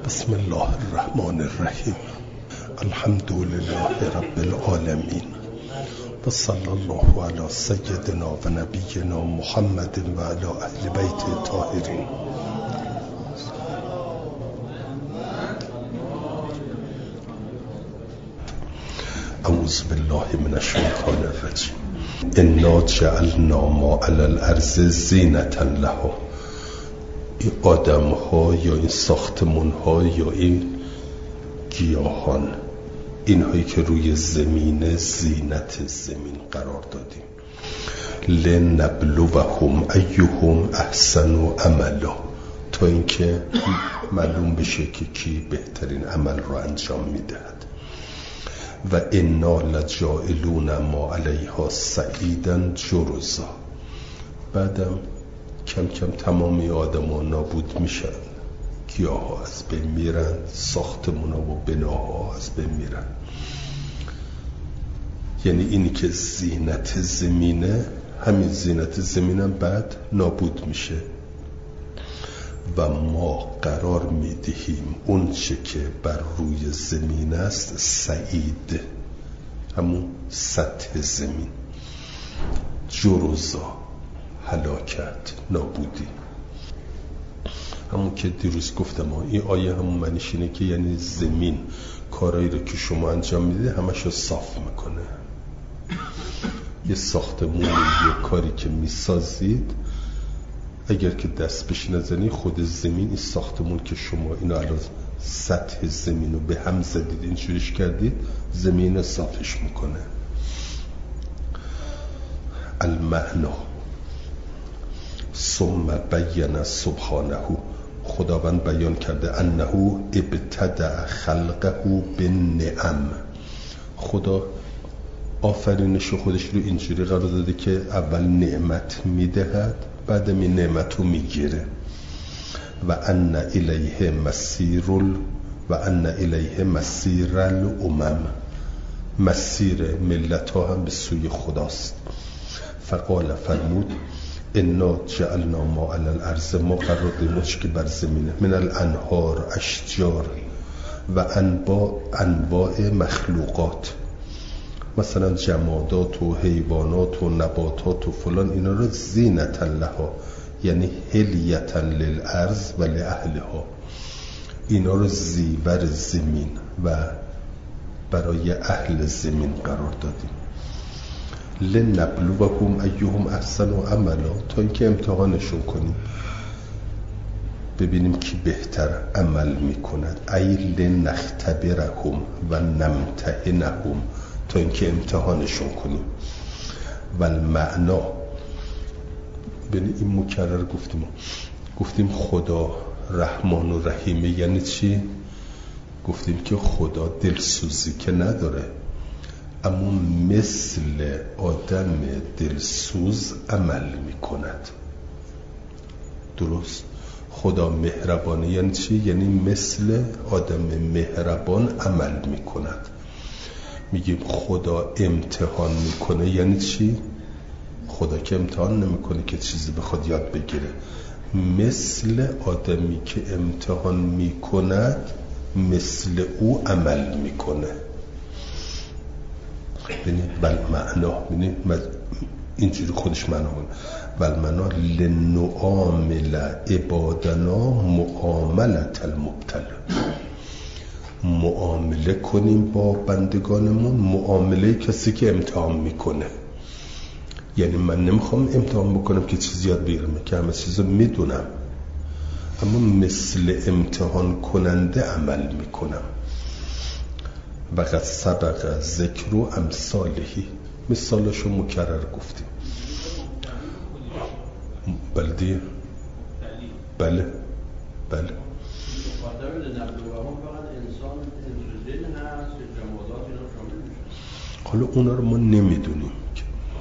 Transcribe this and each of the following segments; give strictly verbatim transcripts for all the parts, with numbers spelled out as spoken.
بسم الله الرحمن الرحیم. الحمد لله رب العالمین و صلی الله علی سیدنا و نبینا محمد و علی اهل بیت الطاهرین. اعوذ بالله من الشیطان الرجیم. انا جعلنا ما علی الارض زینة لها. این آدم ها یا این ساختمون ها یا این گیاهان، این هایی که روی زمین زینت زمین قرار دادیم، لنبلوهم ایهم احسن عملا، تا اینکه معلوم بشه که کی بهترین عمل رو انجام میدهد. و انا لجائلون ما علیها صعیدا جرزا. بعدم کم کم تمامی آدم ها نابود میشن، گیاه ها از بین میرن، ساختمون ها و بناها از بین میرن. یعنی اینی که زینت زمینه، همین زینت زمینم بعد نابود میشه و ما قرار میدهیم اون چه که بر روی زمین است سعید، همون سطح زمین، جرزا، هلاکت، نابودی. همون که دیروز گفتم این آیه همون معنیش اینه که یعنی زمین کارایی رو که شما انجام میده همش رو صاف میکنه. یه ساختمون، یه کاری که میسازید، اگر که دست بهش نزنی خود زمین، این ساختمون که شما اینو الان سطح زمین رو به هم زدید، اینجوریش کردید، زمین صافش میکنه. المعنا ثم بین سبحانه، خداوند بیان کرده انه ابتدع خلقه بالنعم. خدا آفرینش خودش رو اینجوری قرار داده که اول نعمت میدهد، بعد این نعمت رو میگیره. و ان الیه مسیر و ان الیه مسیر الامم، مسیر ملت ها هم به سوی خداست. فقال، فرمود انا جعلنا ما علی الارض، ما قرار دادیم که بر زمینه، من الانهار، اشجار و انواع انواع مخلوقات، مثلا جمادات و حیوانات و نباتات و فلان، اینا رو زینة لها، یعنی هلیة للارض و لاهلها، اینا رو زیور زمین و برای اهل زمین قرار دادیم. لنبلوهم ایهم احسن عملا، تا اینکه امتحانشون کنیم ببینیم کی بهتر عمل میکند. ای لنختبرهم و نمتحنهم، تا اینکه امتحانشون کنیم. و المعنا، ببین این مکرر گفتیم گفتیم خدا رحمان و رحیمه. یعنی چی؟ گفتیم که خدا دلسوزی که نداره، اما مثل آدم دلسوز عمل میکند. درست؟ خدا مهربانه یعنی چی؟ یعنی مثل آدم مهربان عمل میکند. میگیم خدا امتحان میکنه یعنی چی؟ خدا که امتحان نمیکنه که چیزی بخواد یاد بگیره، مثل آدمی که امتحان میکند مثل او عمل میکنه. ببینید بل معنا، ببینید اینجوری خودش معنا کنه. بل معنا لنعامل عبادنا معاملة المبتلا، معامله کنیم با بندگانمون معامله کسی که امتحان میکنه. یعنی من نمیخوام امتحان بکنم که چیزی یاد بگیرم، که همه چیزو میدونم، اما مثل امتحان کننده عمل میکنم. و قد سبق ذکر و امثالهی، مثالشو مکرر گفتیم. بله دیگه، بله بله. حالا اونا رو ما نمیدونیم که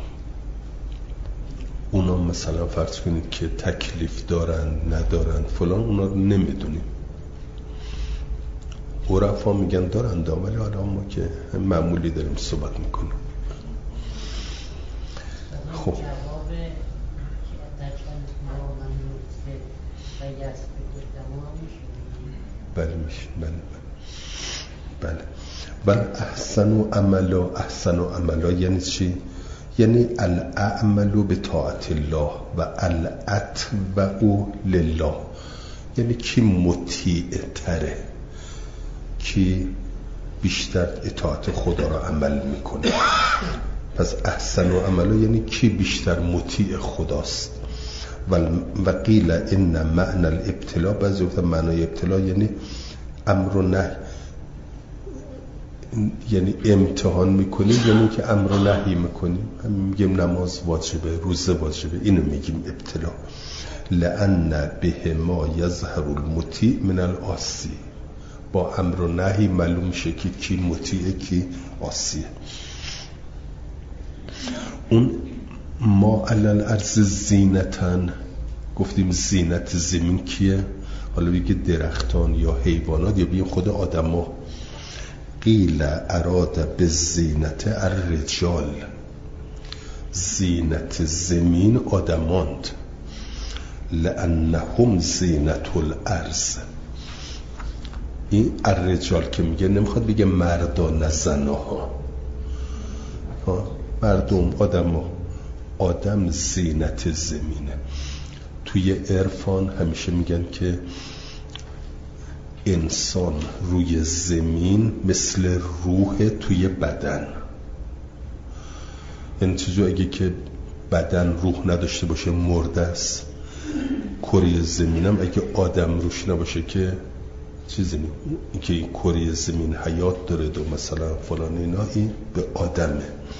اونا مثلا فرض کنید که تکلیف دارن ندارن فلان، اونا رو نمیدونیم. عرفا میگن دارن دا، ولی حالا ما که معمولی داریم صحبت میکنیم. خب بله میشه. بله بله بله. بل احسن و عملا، احسن و عملا یعنی چی؟ یعنی الاعمل به طاعت الله و الاتبع لله، یعنی کی مطیع تره، کی بیشتر اطاعت خدا را عمل میکنه. پس احسن و عملا یعنی کی بیشتر مطیع خداست. و قیل ان معنی الابتلا، بعضی گفتن معنای ابتلا یعنی امر و نهی، یعنی امتحان میکنیم یعنی که امر و نهی میکنیم. هم میگیم نماز واجبه، روزه واجبه، اینو میگیم ابتلا. لأن به ما یظهر المطیع من العاصی، با امر و نهی معلوم میشه که کی مطیعه کی عاصیه. اون ما علل ارض زینتن، گفتیم زینت زمین کیه؟ حالا بگه درختان یا حیوانات یا بگیم خود آدم ها. قیل اراد به زینت الرجال، زینت زمین آدماند. لانهم زینت الارض، این الرجال که میگه نمیخواد بگه مردان نه زنها، مردم آدم ها. آدم زینت زمینه. توی عرفان همیشه میگن که انسان روی زمین مثل روح توی بدن. یعنی چیزو اگه که بدن روح نداشته باشه مرده است. کره زمینم اگه آدم روش نباشه که چیزی نی، اینکه این کره زمین حیات داره دو مثلا فلان اینا، این به آدمه.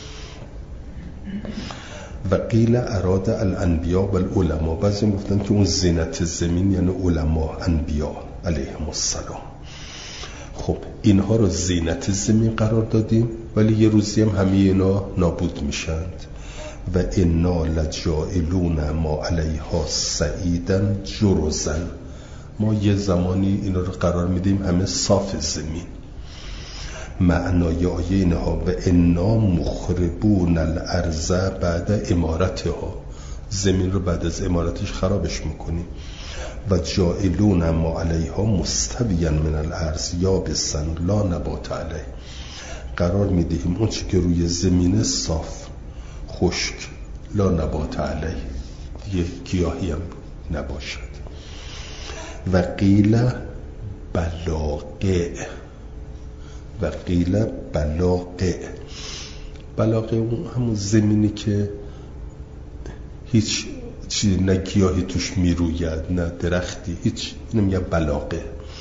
و قیل اراد الانبیاء و العلماء، بعضی گفتن که اون زینت زمین یعنی علما، انبیاء علیهم السلام. خب اینها رو زینت زمین قرار دادیم، ولی یه روزی هم همه اینا نابود میشند. و انا لجائلون ما علیها سعیدن جرزن، ما یه زمانی اینا رو قرار میدیم همه صاف زمین. معنای آیه اینها و انا مخربون الارض بعد امارتها، زمین رو بعد از امارتش خرابش میکنیم. و جائلون ما علیها مستویا من الارض یابسا لا نبات علیه، قرار میدهیم اون چی که روی زمین صاف خشک، لا نبات علیه، دیگه گیاهی هم نباشد. و قیل بلاقه، و قیل بلاقه، بلاقه اون همون زمینی که هیچ چیز نه گیاهی توش میروید نه درختی، هیچ، اینو میگه بلاقه.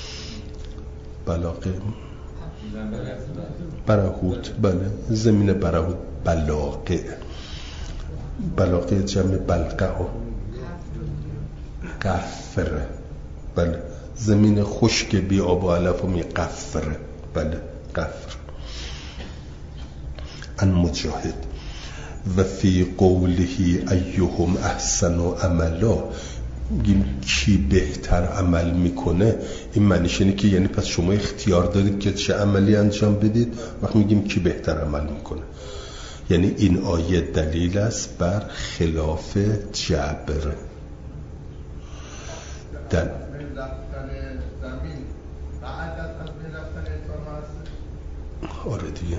بلاقه برهوت، بله زمین برهوت بلاقه. بلاقه جمع بلقه ها، قفره، بله زمین خشک بی آب و علف و می قفره، بله قفر. ان مجاهد و فی قوله ایهم احسن عملا، میگیم کی بهتر عمل میکنه، این معنیش اینه که یعنی پس شما اختیار دارید که چه عملی انجام بدید. وقت میگیم کی بهتر عمل میکنه، یعنی این آیه دلیل است بر خلاف جبر. دل آره دیگه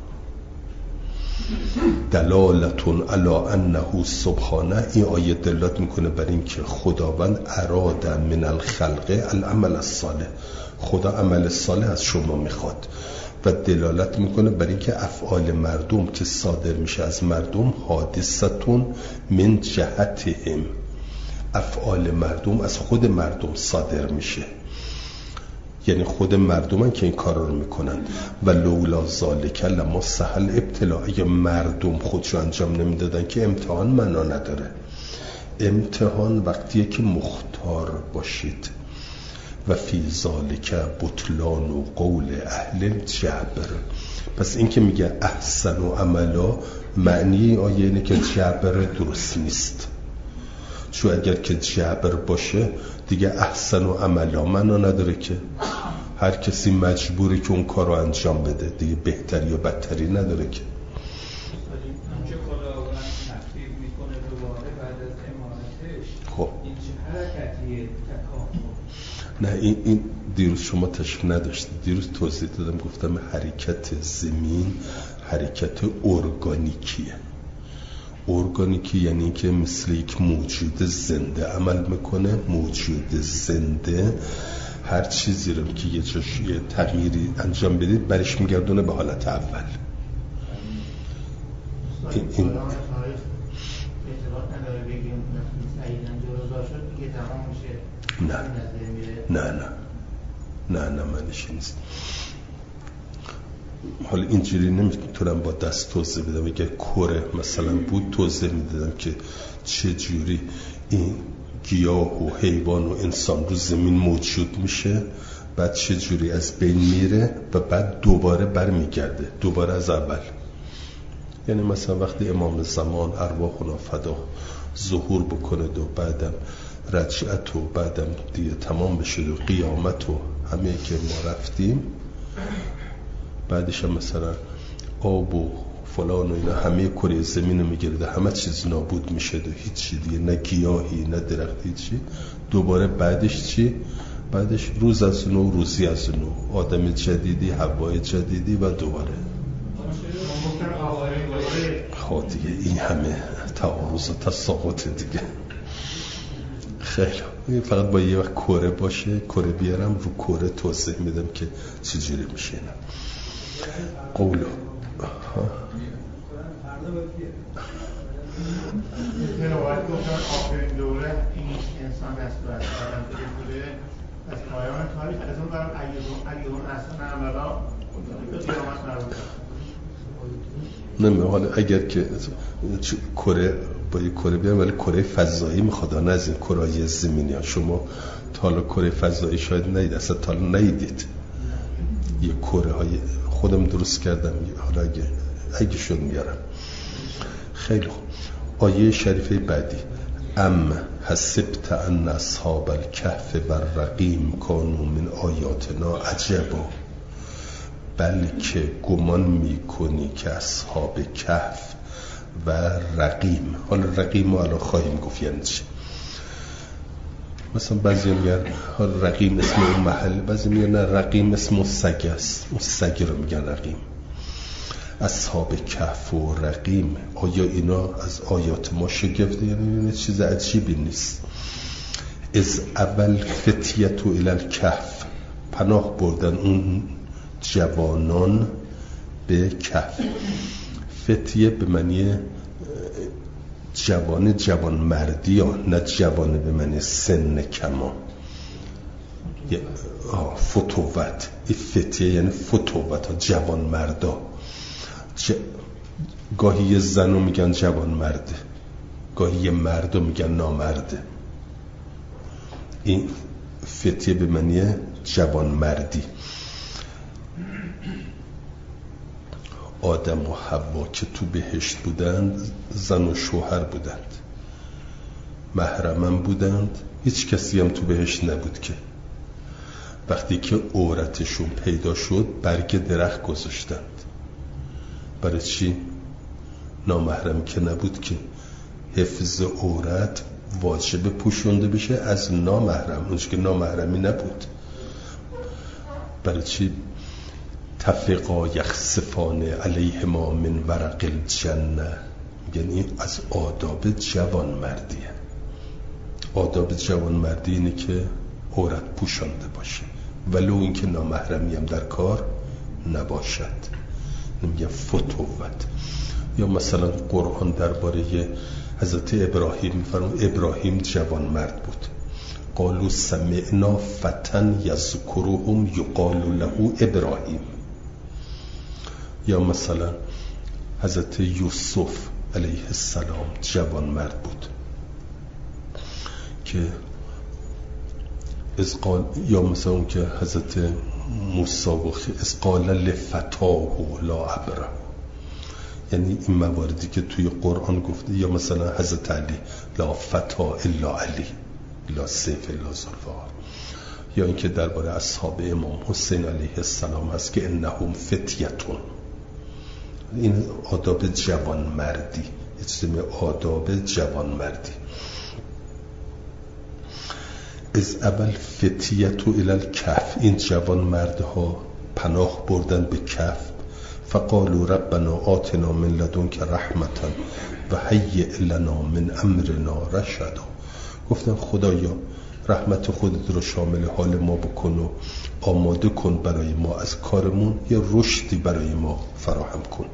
دلالتون علی انه سبحانه، این آیه دلالت میکنه بر این که خداوند اراد من الخلق العمل الصالح، خدا عمل صالح از شما میخواد. و دلالت میکنه بر این که افعال مردم که صادر میشه از مردم حادثتون من جهتهم، افعال مردم از خود مردم صادر میشه، یعنی خود مردمان که این کارا رو میکنن. و لولا ذالک لما سهل ابتلا، اگه مردم خودشو انجام نمیدادن که امتحان معنا نداره. امتحان وقتیه که مختار باشید. و فی ذالک بطلان و قول اهل جبر، پس این که میگه احسن و عملا، معنی آیه اینه که جبر درست نیست. چون اگر که جبر باشه دیگه احسن و عملا معنا نداره، که هر کسی مجبوره که اون کار رو انجام بده دیگه، بهتری یا بدتری نداره که. خب این چه حرکتیه؟ نه این, این دیروز شما تشریف نداشتید. دیروز توضیح دادم، گفتم حرکت زمین حرکت ارگانیکیه. ارگانیکی یعنی که مثل یک موجود زنده عمل میکنه. موجود زنده هر چیزی رو که یه جاش یه تغییری انجام بدید برش میگردونه به حالت اول. این, این نه نه نه نه نه منش نیست. حالا اینجوری نمیتونم با دست توضیح بدم. اگه کره مثلا بود توضیح میدادم که چه جوری این گیاه و حیوان و انسان رو زمین موجود میشه، بعد چه جوری از بین میره و بعد دوباره برمیگرده، دوباره از اول. یعنی مثلا وقتی امام زمان ارواحنا فدا ظهور بکنه و بعدم رجعت و بعدم دیگه تمام بشه و قیامت و همه که ما رفتیم، بعدش هم مثلا آب و فلان و اینا همه کره زمین رو میگرده، همه چیز نابود میشه و هیچی دیگه، نه گیاهی نه درختی چی. دوباره بعدش چی؟ بعدش روز از نو، روزی از نو، آدم جدیدی، هوای جدیدی و دوباره. خب دیگه این همه تعارض و تساقط دیگه. خیلی فقط با یه وقت کره باشه، کره بیارم رو کره توضیح میدم که چجوری میشه. نه قولو باید گفتن آخرین دوره این انسان دست برد آدم که بوده از پایان تاریخ، از اون برم ایون اصلا عملا به قیامت مربوطه. نمیدونم حالا اگر که کره با یه کره بیارم، ولی کره فضایی میخواد، نه از این کره‌های زمینی ها. شما تا حالا کره فضایی شاید ندید، اصلا تا حالا ندیدید. یه کره های خودم درست کردم، حالا اگه اگه شد میارم. خیلی خوب. آیه شریفه بعدی، ام حسبت ان اصحاب الکهف والرقیم کانوا من آیاتنا عجبا. بلکه گمان میکنی که اصحاب کهف و رقیم، حالا رقیم رو الان خواهیم گفت یعنی چی. مثلا بعضی میگن حالا رقیم اسم اون محل، بعضی میگن نه رقیم اسم اون سگ است، اون سگ رو میگن رقیم. اصحاب کهف و رقیم، آیا اینا از آیات ما شگفته؟ یعنی چیز عجیبی نیست. از اول فتیت و الالکهف، پناه بردن اون جوانان به کهف. فتیه به معنی جوان، جوان مردی ها، نه جوانه به معنی سن کما. فتوت، این فتیه یعنی فتوت ها، جوان مردا. ج... گاهی یه زنو میگن جوان مرده، گاهی یه مردو میگن نامرده. این فتیه به معنی جوان مردی. آدم و حوا که تو بهشت بودند زن و شوهر بودند، محرمم بودند، هیچ کسی هم تو بهشت نبود. که وقتی که عورتشون پیدا شد برگ درخت گذاشتند. برای چی؟ نامحرم که نبود که حفظ عورت واجب پوشونده بشه از نامحرم، اونش که نامحرمی نبود. برای چی؟ تفقا یخسفان علیهما من ورق الجنه، یعنی از آداب جوان مردیه. آداب جوان مردی اینه که عورت پوشانده باشه، ولو اینکه نامحرمی هم در کار نباشد. نمیگه فتوت. یا مثلا قرآن درباره حضرت ابراهیم میفرماید ابراهیم جوان مرد بود. قالوا سمعنا فتى یذکرهم یقال له ابراهیم. یا مثلا حضرت یوسف علیه السلام جوان مرد بود که از قال، یا مثلا اون که حضرت موسی گفت از قال لفتاه لا ابره، یعنی این مواردی که توی قرآن گفته. یا مثلا حضرت علی لا فتا الا علی لا سیف الا زلفقار. یا اینکه درباره اصحاب امام حسین علیه السلام هست که انهم فتیتون. این آداب جوان مردی، یه چیزی آداب جوان مردی. از اول فتیت و الالکهف، این جوان مردها پناه بردن به کهف. فقالوا ربنا آتنا من لدنک رحمتا و هیئ لنا من امرنا رشدا. گفتن خدایا رحمت خودت رو شامل حال ما بکن و آماده کن برای ما از کارمون یه رشدی برای ما فراهم کن.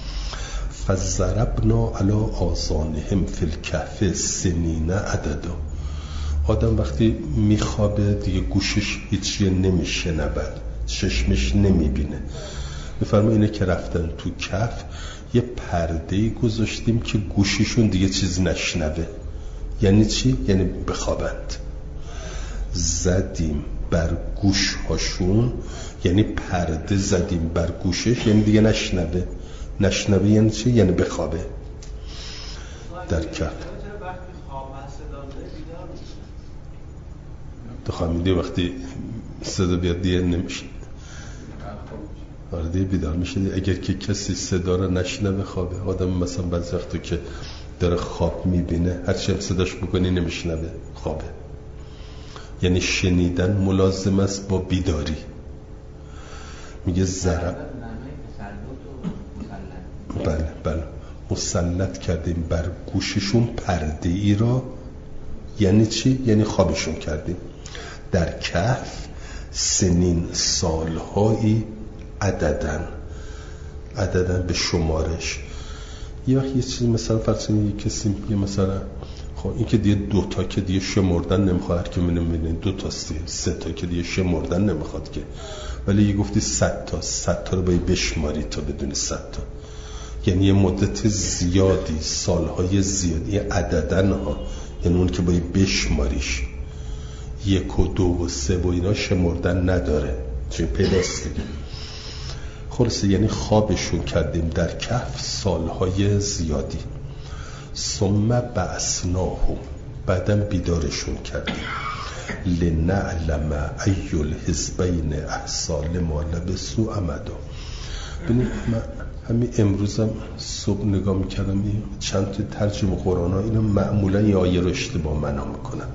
فضربنا علی آذانهم فی الکهف سنین عددا. آدم وقتی میخوابه دیگه گوشش هیچی نمیشنود، چشمش نمیبینه. میفرما اینه که رفتن تو کهف یه پرده‌ای گذاشتیم که گوششون دیگه چیز نشنوه. یعنی چی؟ یعنی بخوابند. زدیم بر گوش هاشون، یعنی پرده زدیم بر گوشش، یعنی دیگه نشنوه. نشنوه یعنی چی؟ یعنی بخوابه در کهف. دخوامیده وقتی صدا بیاد دیگه نمیشه، آره دیگه بیدار میشه. اگر که کسی صدا رو نشنوه خوابه. آدم مثلا بعضی وقتا که داره خواب میبینه هرچی هم صداش بکنی نمیشنوه، خوابه. یعنی شنیدن ملازم است با بیداری. میگه ضرب بله بله مسلط کردیم بر گوششون پرده ای را. یعنی چی؟ یعنی خوابشون کردیم. در کهف سنین سالهایی عددن، عددن به شمارش. یه وقت یه چیزی مثلا فرض کنید کسی میگه مثلا خب این که دیگه دو تا که دیگه شمردن نمیخواد، که منم میبینین دو تا سه تا که دیگه شمردن نمیخواد که، ولی یه گفتی صد تا صد تا رو باید بشماری تا بدونی صد تا. یعنی یه مدت زیادی، سالهای زیادی، عددن ها، یعنی اون که باید بشماریش. یک و دو و سه و اینا شمردن نداره، چون پیداست دیگه. خلاصه یعنی خوابشون کردیم در کهف سالهای زیادی. ثم بعثناهم، بعدم بیدارشون کردیم. لنعلم ای الحزبین احصی لما لبثوا امدا. ببینید من همین امروزم صبح نگاه میکردم چند تا ترجمه قرآن ها اینو معمولا یه آیه رو اشتباه معنا میکنن.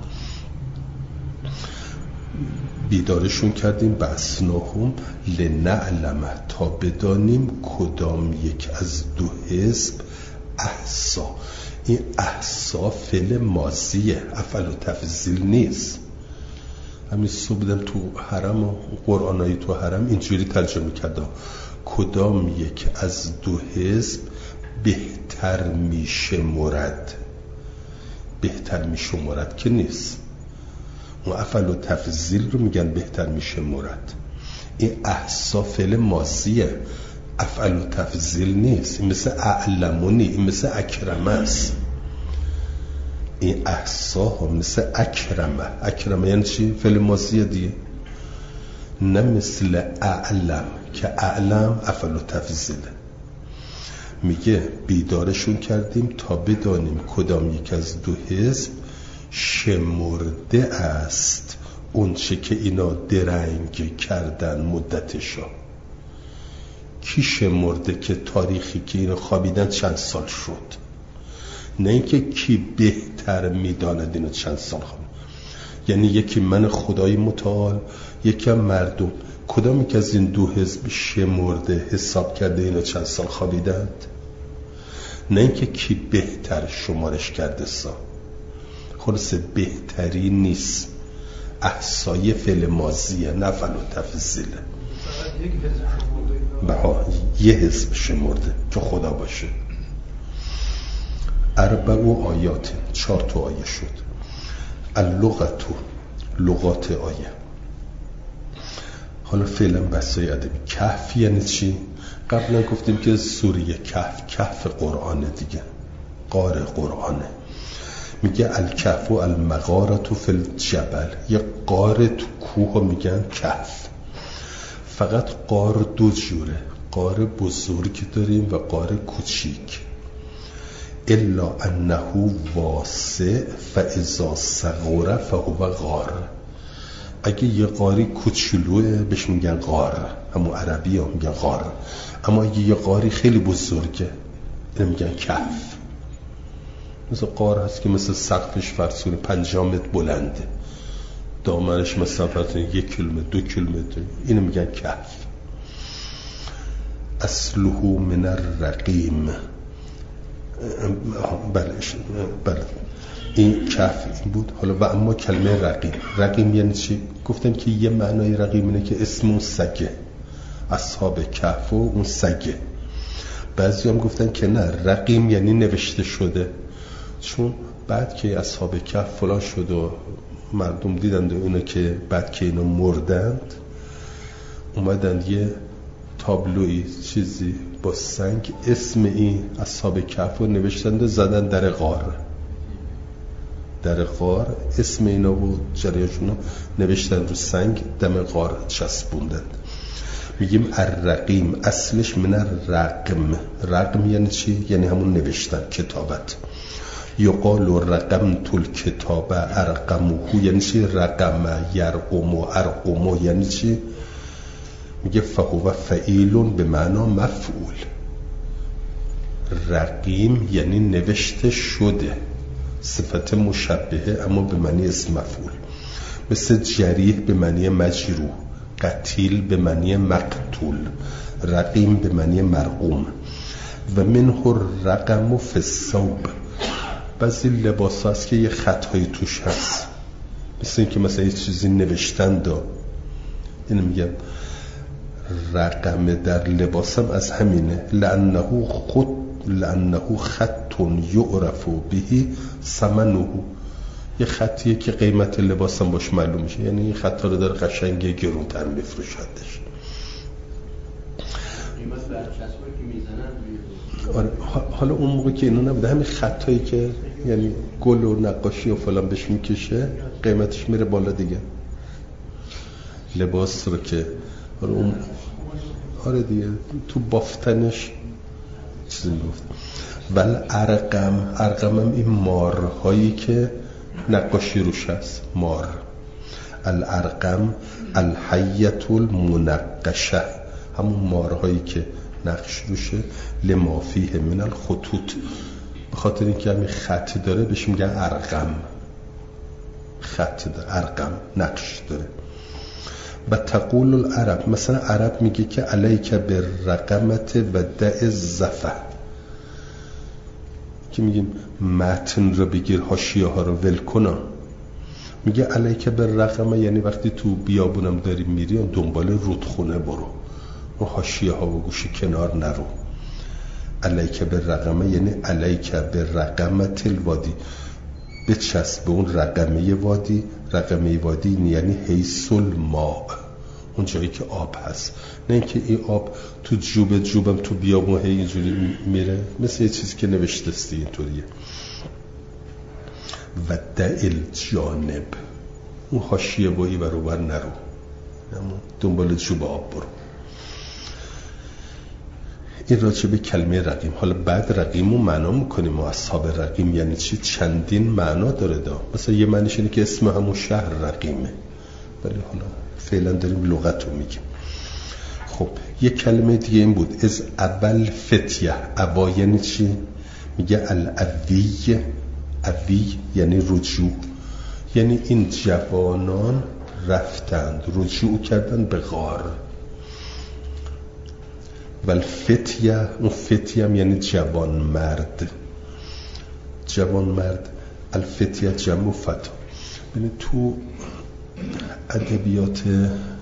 بیدارشون کردیم بعثناهم لنعلم، تا بدانیم کدام یک از دو حزب احسا. این احسا فعل ماضیه، افعل و تفضیل نیست. همین صبح بودم تو حرم و قرآنایی تو حرم اینجوری ترجمه کردم کدام یک از دو حزب بهتر میشه مرد. بهتر میشه مرد که نیست، اون افعل و تفضیل رو میگن بهتر میشه مرد. این احسا فعل ماضیه، افعل و تفضیل نیست. این مثل اعلمونی، این مثل اکرمه است. این احسا ها مثل اکرمه. اکرمه یعنی چی؟ فعل ماضیه دیگه، نه مثل اعلم که اعلم افعل و تفضیله. میگه بیدارشون کردیم تا بدانیم کدام یک از دو حزب شمرده است اون چه که اینا درنگ کردن مدتشا. کی شمرده که تاریخی که اینا خوابیدن چند سال شد، نه اینکه کی بهتر میداند اینا چند سال خوابیدن. یعنی یکی من خدای متعال، یکی هم مردم. کدام یک از این دو حزب شمرده حساب کرده اینا چند سال خوابیدند؟ نه اینکه کی بهتر شمارش کرده سا. خلاصه بهتری نیست، احصای فعل ماضیه، نه فعل و تفضیله. بها یه حزب شمرده که خدا باشه. اربع و آیات، چهار تا آیه شد. اللغت، لغات آیه. حالا فعلا بسای ادبی. کهف یعنی چی؟ قبلا گفتیم که سوره کهف، کهف قرآن دیگه، غار قرآنه. میگه الکهف و المغارت فی الجبل، یه غار تو کوه میگن کهف. فقط غار دو جوره، غار بزرگ داریم و غار کوچیک. الا انه واسع فاذا صغر فهو غار. اگه یه غاری کوچولوه بهش میگن غار، همون عربی ها میگن غار. اما اگه یه غاری خیلی بزرگه اینو میگن کهف. مثل غار هست که مثل سقفش فرسون پنجاه متر بلنده، دامنش مثلا فرض یک کیلومتر دو کیلومتر، اینو میگن کهف. اصله من الرقیم، بله بله این کهف این بود. حالا و اما کلمه رقیم، رقیم یعنی چی؟ گفتم که یه معنای رقیم اینه که اسم اون سگه، اصحاب کهف و اون سگه. بعضی هم گفتن که نه، رقیم یعنی نوشته شده، چون بعد که اصحاب کهف فلان شد و مردم دیدند و اینو که بعد که اینو مردند اومدند یه تابلوی چیزی با سنگ اسم این اصحاب کهف رو نوشتند و زدن در غار، در غار اسم اینا و جریاشون رو نوشتند رو سنگ دم غار چسبوندند. میگیم الرقیم اصلش من الرقم. رقم یعنی چی؟ یعنی همون نوشتن، کتابت. یقال رقمت الکتاب ارقمه، یعنی چی؟ رقم یرقم و ارقم یعنی چی؟ میگه فهو فعیل به معنا مفعول. رقیم یعنی نوشته شده، صفت مشبهه اما به معنی اسم مفعول. مثل جریح به معنی مجروح، قتیل به معنی مقتول، رقیم به معنی مرقوم. و منه الرقم فی الثوب، بعضی لباس هست که یه خطایی توش هست، مثل این که مثلا یه چیزی نوشتن دا، اینو میگم رقم در لباسم از همینه. لانه خط لانه خط یعرف به ثمنه، یه خطیه که قیمت لباسم باش معلوم میشه، یعنی این خطا رو داره قشنگه گرونتر میفروشندش. قیمت برچسبایی که میزنن. آره حالا اون موقع که اینو نبوده، همین خطایی که یعنی گل و نقاشی و فلان بهش میکشه قیمتش میره بالا دیگه. لباس رو که آره اون آره دیگه تو بافتنش چیزی میگفت. بل ارقم، ارقم هم این مارهایی که نقاشی روش هست، مار. الارقم الحیة المنقشه، همون مارهایی که نقش روشه. لما فیه من الخطوط، به خاطر اینکه همین خط داره بهش میگن ارقم، خط داره، ارقم نقش داره. و تقول العرب، مثلا عرب میگه که علیک بالرقمت و دع الزفه، که میگیم متن رو بگیر حاشیه ها رو ول کن. میگه علیک بالرقمه یعنی وقتی تو بیابونم داری میری دنبال رودخونه برو و حاشیه ها و گوشی کنار نرو. علیک بالرقمه یعنی علیک بالرقمت الوادی، بچسب به اون رقمه وادی. رقمه وادی یعنی حیث الماء، اون جایی که آب هست، نه اینکه این آب تو جوب جوبم تو بیابون هی اینجوری میره، مثل یه چیزی که نوشته است اینطوریه. و دعل جانب، اون حاشیه وایی ور و بر نرو، دنبال جوب آب برو. این راجع به کلمه رقیم. حالا بعد رقیمو معنا میکنیم و اصحاب رقیم یعنی چی؟ چندین معنا داره دا. مثلا یه معنیش اینه که اسم همون شهر رقیمه، ولی حالا فعلا داریم لغتو میگیم. خب یه کلمه دیگه این بود، از اول فتیه. اوا یعنی چی؟ میگه الاوی، اوی یعنی رجوع، یعنی این جوانان رفتند رجوع کردن به غار. و الفتیه، اون فتیه هم یعنی جوان مرد، جوان مرد. الفتیه جمع فتا. ببینید تو ادبیات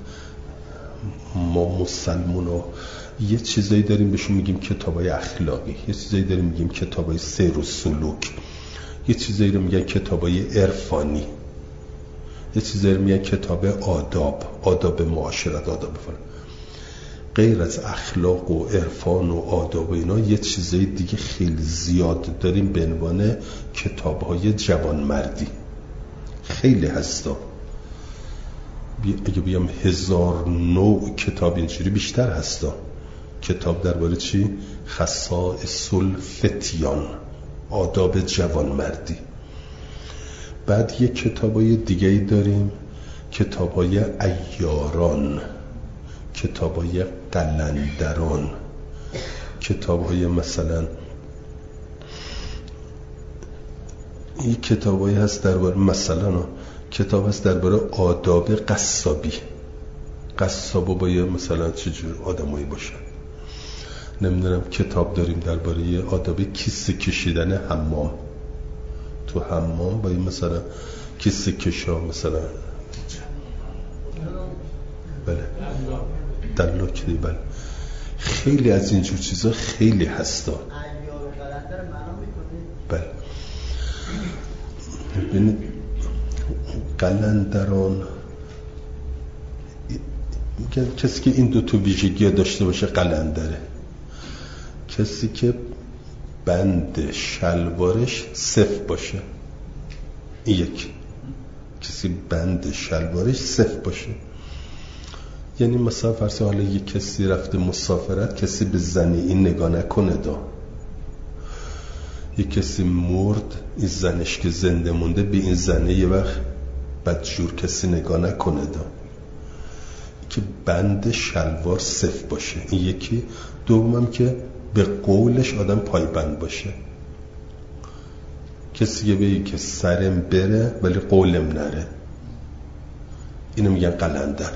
ما مسلمونا یه چیزایی داریم بهشون میگیم کتابای اخلاقی، یه چیزایی داریم میگیم کتابای سیر و سلوک، یه چیزایی رو میگن کتابای عرفانی، یه چیزایی رو میگن کتاب آداب، آداب معاشرت، آداب فلان. غیر از اخلاق و عرفان و آداب و اینا یه چیزای دیگه خیلی زیاد داریم به عنوان کتاب‌های جوانمردی، خیلی هستا. اگه بگم هزار نوع کتاب اینجوری بیشتر هستا. کتاب درباره چی؟ خصائص الفتیان، آداب جوانمردی. بعد یه کتابای دیگه‌ای داریم، کتابای عیاران، کتابای قلندران، کتابای مثلا این کتابایی هست درباره مثلا کتاب هست درباره آداب قصابی. قصابا باید مثلا چجور آدمایی باشن. نمیدونم کتاب داریم درباره آداب کیسه کشیدن حمام. تو حمام باید مثلا کیسه کشا مثلا بله دلاک دی بله خیلی از اینجور چیزا خیلی هستا. بله ببینید قلندران میگن کسی که این دو تا ویژگی داشته باشه قلندره. کسی که بند شلوارش صف باشه. این یک کسی بند شلوارش صف باشه. یعنی مثلا فرض حالا یک کسی رفته مسافرت، کسی به زنی این نگاه نکنه دا. یک کسی مرد، این زنش که زنده مونده به این زنه یه وقت بدجور کسی نگاه نکنه دا. که بند شلوار صف باشه. این یکی. دومم که به قولش آدم پایبند باشه. کسی که بگه که سرم بره ولی قولم نره، اینو میگن قلندر.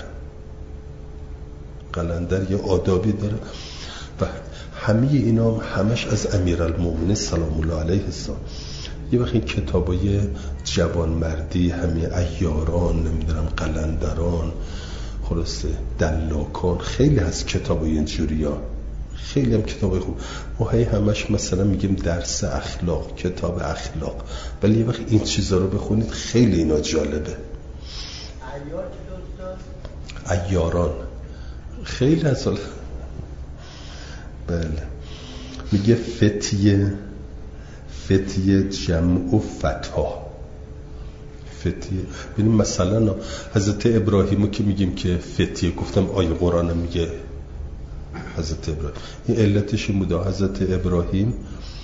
قلندر یه آدابی داره و همه اینا همش از امیرالمومنین سلام الله علیه السلام. یه وقت این کتابای جوانمردی، همه عیاران، نمیدونم قلندران، خلاصه دلاکان، خیلی هست کتابای اینجوریا، خیلی هم کتابای خوب. ما هی همش مثلا میگیم درس اخلاق، کتاب اخلاق، ولی یه وقت این چیزا رو بخونید خیلی اینا جالبه. عیار چی دوست؟ عیاران خیلی از حال بله میگه فتیه فتیه جمع و فتا. فتیه ببینیم مثلا حضرت ابراهیمو که میگیم که فتیه، گفتم آیه قرآن میگه حضرت ابراهیم، این علتش این بوده حضرت ابراهیم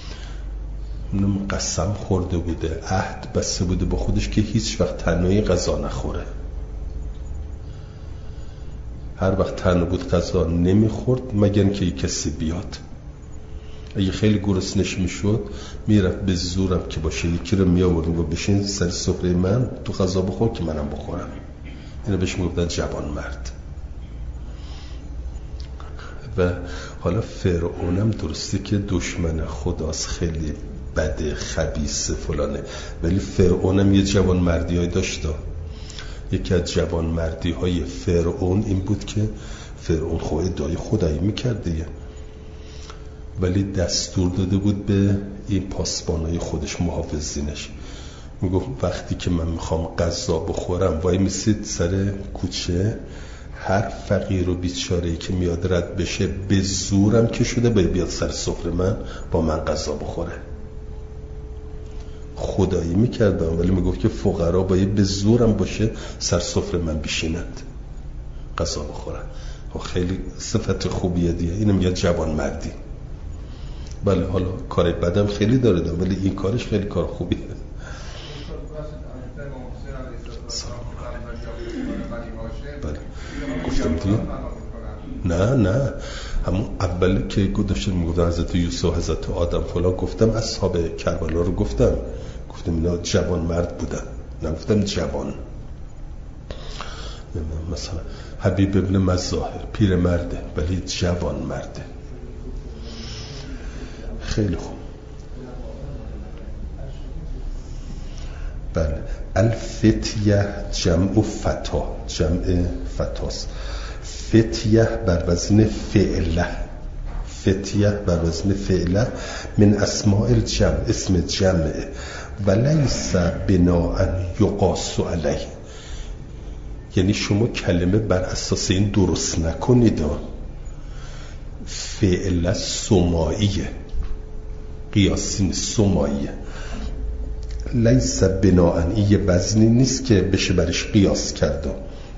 قسم خورده بوده، عهد بسته بوده با خودش که هیچ وقت تنهایی غذا نخوره. هر وقت تنها بود غذا نمیخورد مگر اینکه یک کسی بیاد. اگه خیلی گرسنش میشد میرفت به زورم که باشه یکی رو میآورد و بشین سر سفره من تو غذا بخور که منم بخورم. اینو بهش میگفتن جوان مرد. و حالا فرعونم درسته که دشمن خداست، خیلی بده، خبیث فلانه، ولی فرعونم یه جوان مردی های داشته. یکی از جوان مردی های فرعون این بود که فرعون خود ادعای خدایی میکرد دیگه، ولی دستور داده بود به این پاسبانای خودش، محافظینش، میگفت وقتی که من میخوام غذا بخورم وای میسید سر کوچه، هر فقیر و بیچاره‌ای که میاد رد بشه به زورم که شده باید بیاد سر سفره من با من غذا بخوره. خدایی میکردم ولی میگفت که فقرا باید به زورم باشه سر سفره من بشینند غذا بخورن. خیلی صفت خوبیه دیگه، اینو میگه جوان مردی. بله حالا کار بدم خیلی داره ده، ولی این کارش خیلی کار خوبیه. بله گفتم دیگه نه نه همون اول که گذاشتم میگفتن حضرت یوسف، حضرت آدم فلان، گفتم اصحاب کربلا رو گفتم گفتم اینا جوان مرد بودن، نگفتم جوان. مثلا حبیب ابن مظاهر پیر مرده ولی جوان مرده. خیلی خوب. بله الفتیه جمع فتا، جمع فتاست. فتیه بر وزن فعله، فتیه بر وزن فعله من اسماء الجمع، اسم جمع، ولیس بناء یقاس علیه، یعنی شما کلمه بر اساس این درست نکنید. فعله سماییه، قیاسی سماییه. لیس بناء، این وزنی نیست که بشه برش قیاس کرده.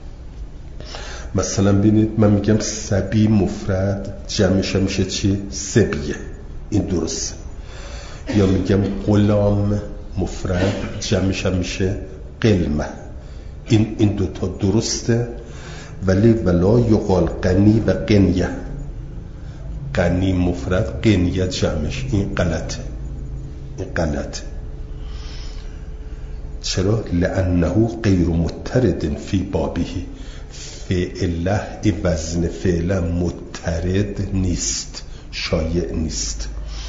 مثلا ببینید من میگم سبی مفرد جمعش میشه چی؟ سبیه، این درسته. یا میگم غلام مفرد جمعش میشه قلمه، این این دوتا درسته. ولی ولا یقال غنی و قنیه، غنی مفرد قنیه جمعش، این غلطه، این غلطه. چرا؟ لانه غیر مترد فی بابهی، فعله ای وزن فعله مترد نیست، شایع نیست.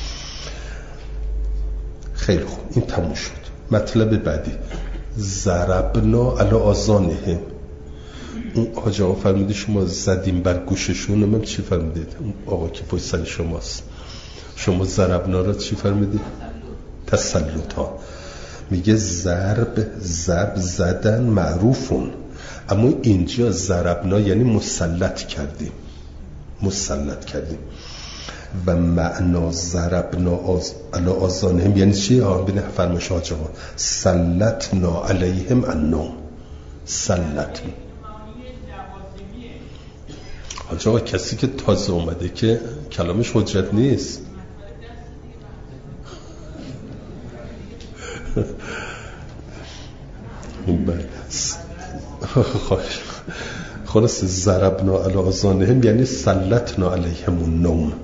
خیلی خوب، این تموم شد. مطلب بعدی ضربنا علی آذانهم. اون حاج آقا فرمودی شما زدیم بر گوششون، من چی فرمودید؟ اون آقا که پشت سر شماست، شما ضربنا را چی فرمودید؟ تسلط ها. میگه ضرب ضرب زدن معروفون، اما اینجا ضربنا یعنی مسلط کردیم، مسلط کردیم. و معنا ضربنا آز... علی آذانهم یعنی چی؟ ها ببین فرمایش حاج آقا سلطنا علیهم النوم. سلط حاج آقا کسی که تازه اومده که کلامش حجت نیست. خلاص ضربنا علی آذانهم یعنی سلطنا علیهم النوم.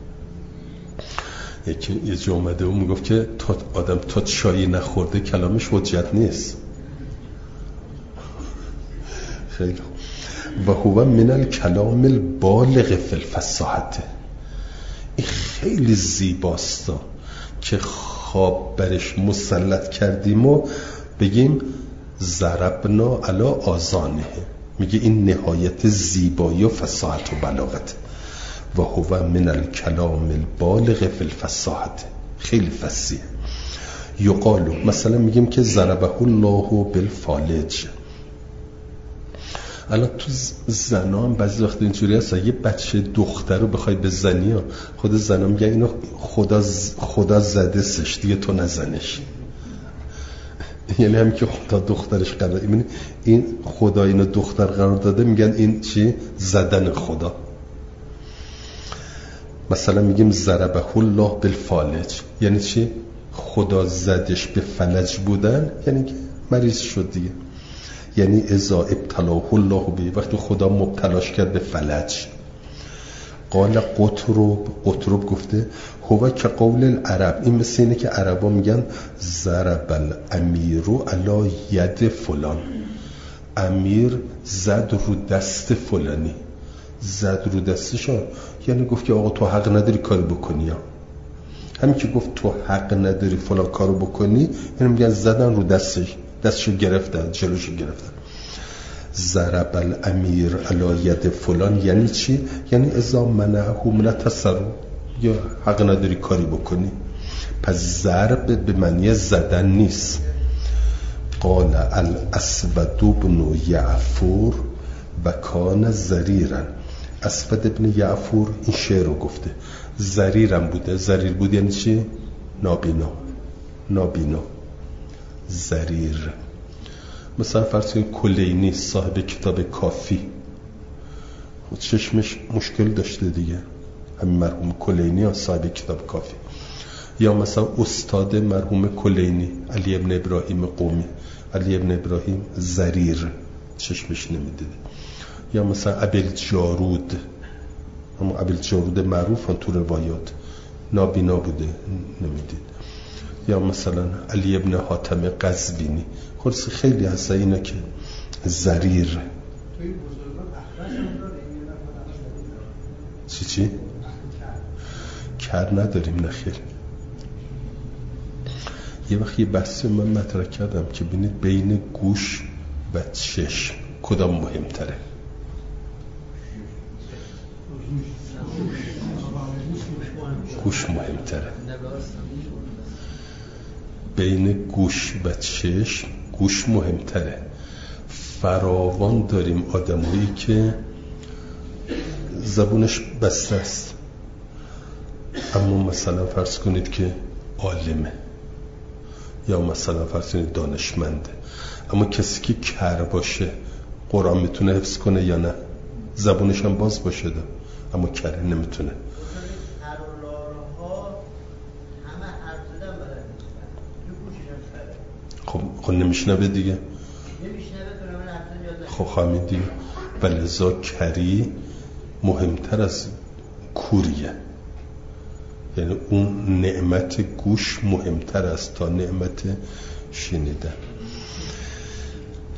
یکی یه جا اومده و میگفت که تا آدم تا چایی نخورده کلامش حجت نیست. خیلی و هو من الکلام البالغ فی الفصاحت. این خیلی زیباست که خواب برش مسلط کردیم و بگیم ضربنا علی آذانه. میگه این نهایت زیبایی و فصاحت و بلاغت. و هو من الکلام البالغ فی الفصاحت، خیلی فصیح. یقالو مثلا میگیم که ضربه الله بالفالج. الان تو زنان بعضی وقت اینجوری هست یه بچه دختر رو بخوای بزنی ها، خود زنان میگن اینو خدا خدا زده سش دیگه تو نزنش. یعنی همین که خدا دخترش قرار این این خدا اینو دختر قرار داده، میگن این چی؟ زدن خدا. مثلا میگیم ضربه الله بالفالج یعنی چی؟ خدا زدش به فلج بودن، یعنی که مریض شد دیگه. یعنی اذا ابتلاه الله به، وقتی خدا مبتلاش کرد به فلج. قال قطرب، قطرب گفته هو که قول العرب، این مثل اینه که عربا میگن ضرب الامیر علی ید فلان، امیر زد رو دست فلانی. زد رو دستشان یعنی گفت که آقا تو حق نداری کاری بکنی. ها همین که گفت تو حق نداری فلان کارو بکنی، یعنی میگن زدن رو دستش، دستشو گرفتن، جلوشو گرفتن. ضرب الامیر علی ید فلان یعنی چی؟ یعنی اذا منعه من التصرف، یا حق نداری کاری بکنی. پس ضرب به معنی زدن نیست. قال الاسود بن یعفور و کان ضریرا. اسود ابن یعفور این شعر رو گفته، ضریرم بوده. ضریر بود یعنی چی؟ نابینا، نابینا، ضریر. مثلا فرض کنید کلینی صاحب کتاب کافی، چشمش مشکل داشته دیگه، همین مرحوم کلینی ها صاحب کتاب کافی. یا مثلا استاد مرحوم کلینی علی ابن ابراهیم قومی، علی ابن ابراهیم ضریر، چشمش نمیدیده. یا مثلا ابل جارود، همون ابل جارود معروف تو روایات، نابینا بوده، نمیدید. یا مثلا علی ابن حاتم قزوینی، خلاص خیلی هست اینا که ضریر. چی چی؟ کر نداریم نخیر. یه وقت یه بحثی من مطرح کردم که ببینید بین گوش و چشم کدام مهمتره؟ گوش مهمتره. بین گوش و چشم گوش مهمتره. فراوان داریم آدمایی که زبونش بسته است، اما مثلا فرض کنید که عالمه، یا مثلا فرض کنید دانشمنده، اما کسی که کر باشه قرآن میتونه حفظ کنه یا نه؟ زبونش هم باز باشه ده، اما کره نمیتونه. خب خب نمیشنوه دیگه. خب همین دیگه. ولذا کری مهمتر از کوریه، یعنی اون نعمت گوش مهمتر است تا نعمت شنیدن.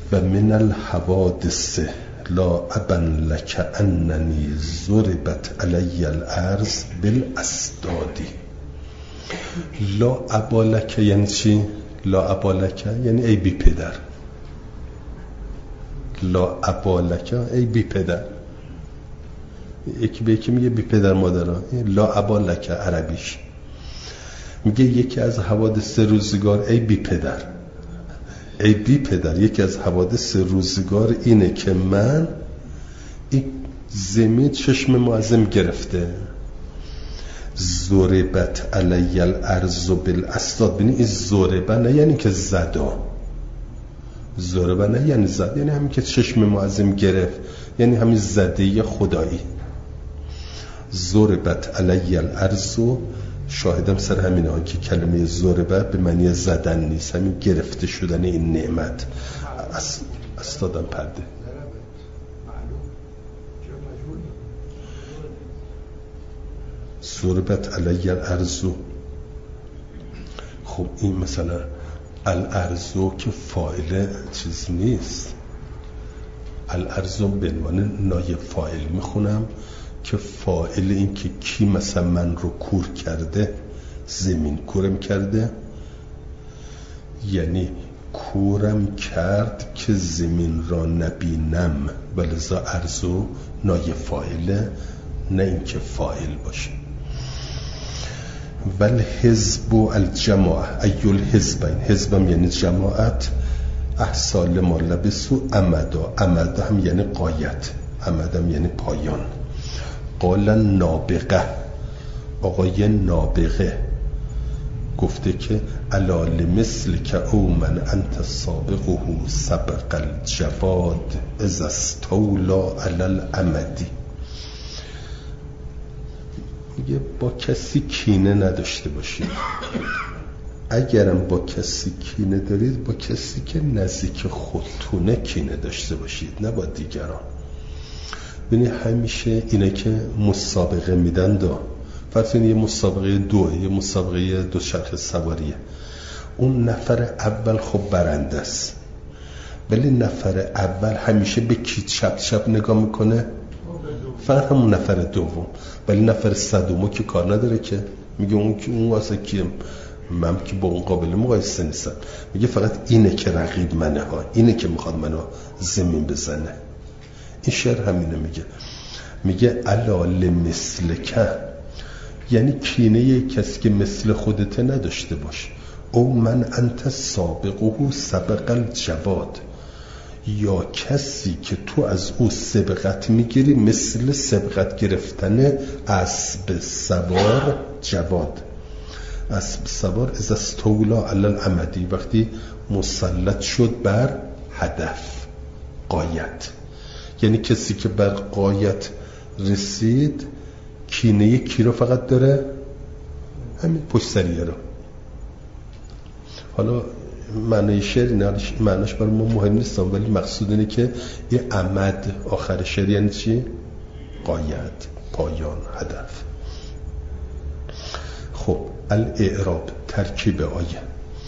و من الحوادث لا ابن لک اننی ضربت علی الارض بالاسداد. لا ابا لک یعنی چی؟ لا ابا لک یعنی ای بی پدر. لا ابا لک ای بی پدر. یکی به یکی میگه بی پدر مادر. لا ابا لک عربیش میگه یکی از حوادث روزگار ای بی پدر، ای بی پدر، یکی از حوادث روزگار اینه که من این زمین چشم معظم گرفته. ضربت علی الارض بالاسداد. ببین این ضربه نه یعنی که زدا، ضربه نه یعنی زد، یعنی همین که چشم معظم گرفت، یعنی همین زده خدایی. ضربت علی الارض، شاهدم سر همینه ها که کلمه ضربه به معنی زدن نیست، همین گرفته شدن این نعمت. اس... استادم پرده ضربت علی الارض. خب این مثلا الارض که فاعل چیز نیست، الارض به عنوان نایب فاعل میخونم که فاعل این که کی مثلا من رو کور کرده، زمین کورم کرده، یعنی کورم کرد که زمین را نبینم، ولذا ارزو نایب فاعله، نه این که فاعل باشه. ول حزب الجماعه ایل حزبین، حزبم یعنی جماعت، احسال ما لبسو امدا، امدا هم یعنی قایت، امدم یعنی پایان. قال نابغه، آقای نابغه گفته که علال مثل که او من انت سابقه سبق الجواد از استولا علال امدی. میگه با کسی کینه نداشته باشید، اگرم با کسی کینه دارید با کسی که نزدیک خودتونه کینه داشته باشید، نه با دیگران. ببینی همیشه اینه که مسابقه میدن دا، فرض کنید یه مسابقه دو، یه مسابقه دو چرخ سواریه، اون نفر اول خب برنده است، ولی نفر اول همیشه به کی چپ چپ نگاه میکنه؟ فقط همون نفر دوم. ولی نفر صدومو که کار نداره، که میگه اون که اون واسه کیم، من که با اون قابل مقایسه نیستم. میگه فقط اینه که رقیب منه ها، اینه که میخواد منو زمین بزنه. این شعر همینه میگه، میگه علال مثلکه، یعنی کینه یک کسی که مثل خودت نداشته باش. او من انت سابقه سبق الجواد، یا کسی که تو از او سبقت میگیری مثل سبقت گرفتن اسب سوار جواد. اسب سوار از استولا علی العمدی، وقتی مسلط شد بر هدف، غایت. یعنی کسی که بر غایت رسید کینه کی رو فقط داره؟ همین پشت سریه رو. حالا معنی شعر معنیش برای ما مهم نیست، ولی مقصود اینه که یه عمد آخر شعر یعنی چی؟ غایت، پایان، هدف. خب الاعراب، ترکیب آیه.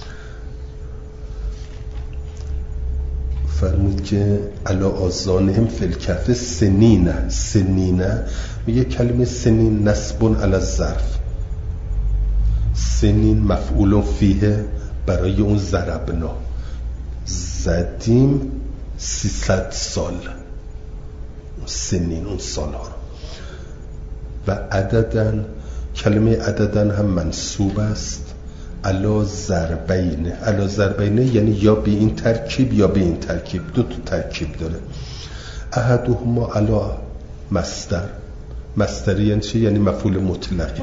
فرمود که علا آذانهم فی الکهف سنین، سنین میگه کلمه سنین نسبون علی الظرف، سنین مفعول فیه برای اون ضربنا، زدیم سیصد سال، سنین اون سالها رو. و عددن، کلمه عددن هم منصوب است علا ضربین، علا ضربین یعنی یا به این ترکیب یا به این ترکیب، دو تا ترکیب داره. احدهما علا مصدر، مصدر یعنی چی؟ یعنی مفعول مطلق.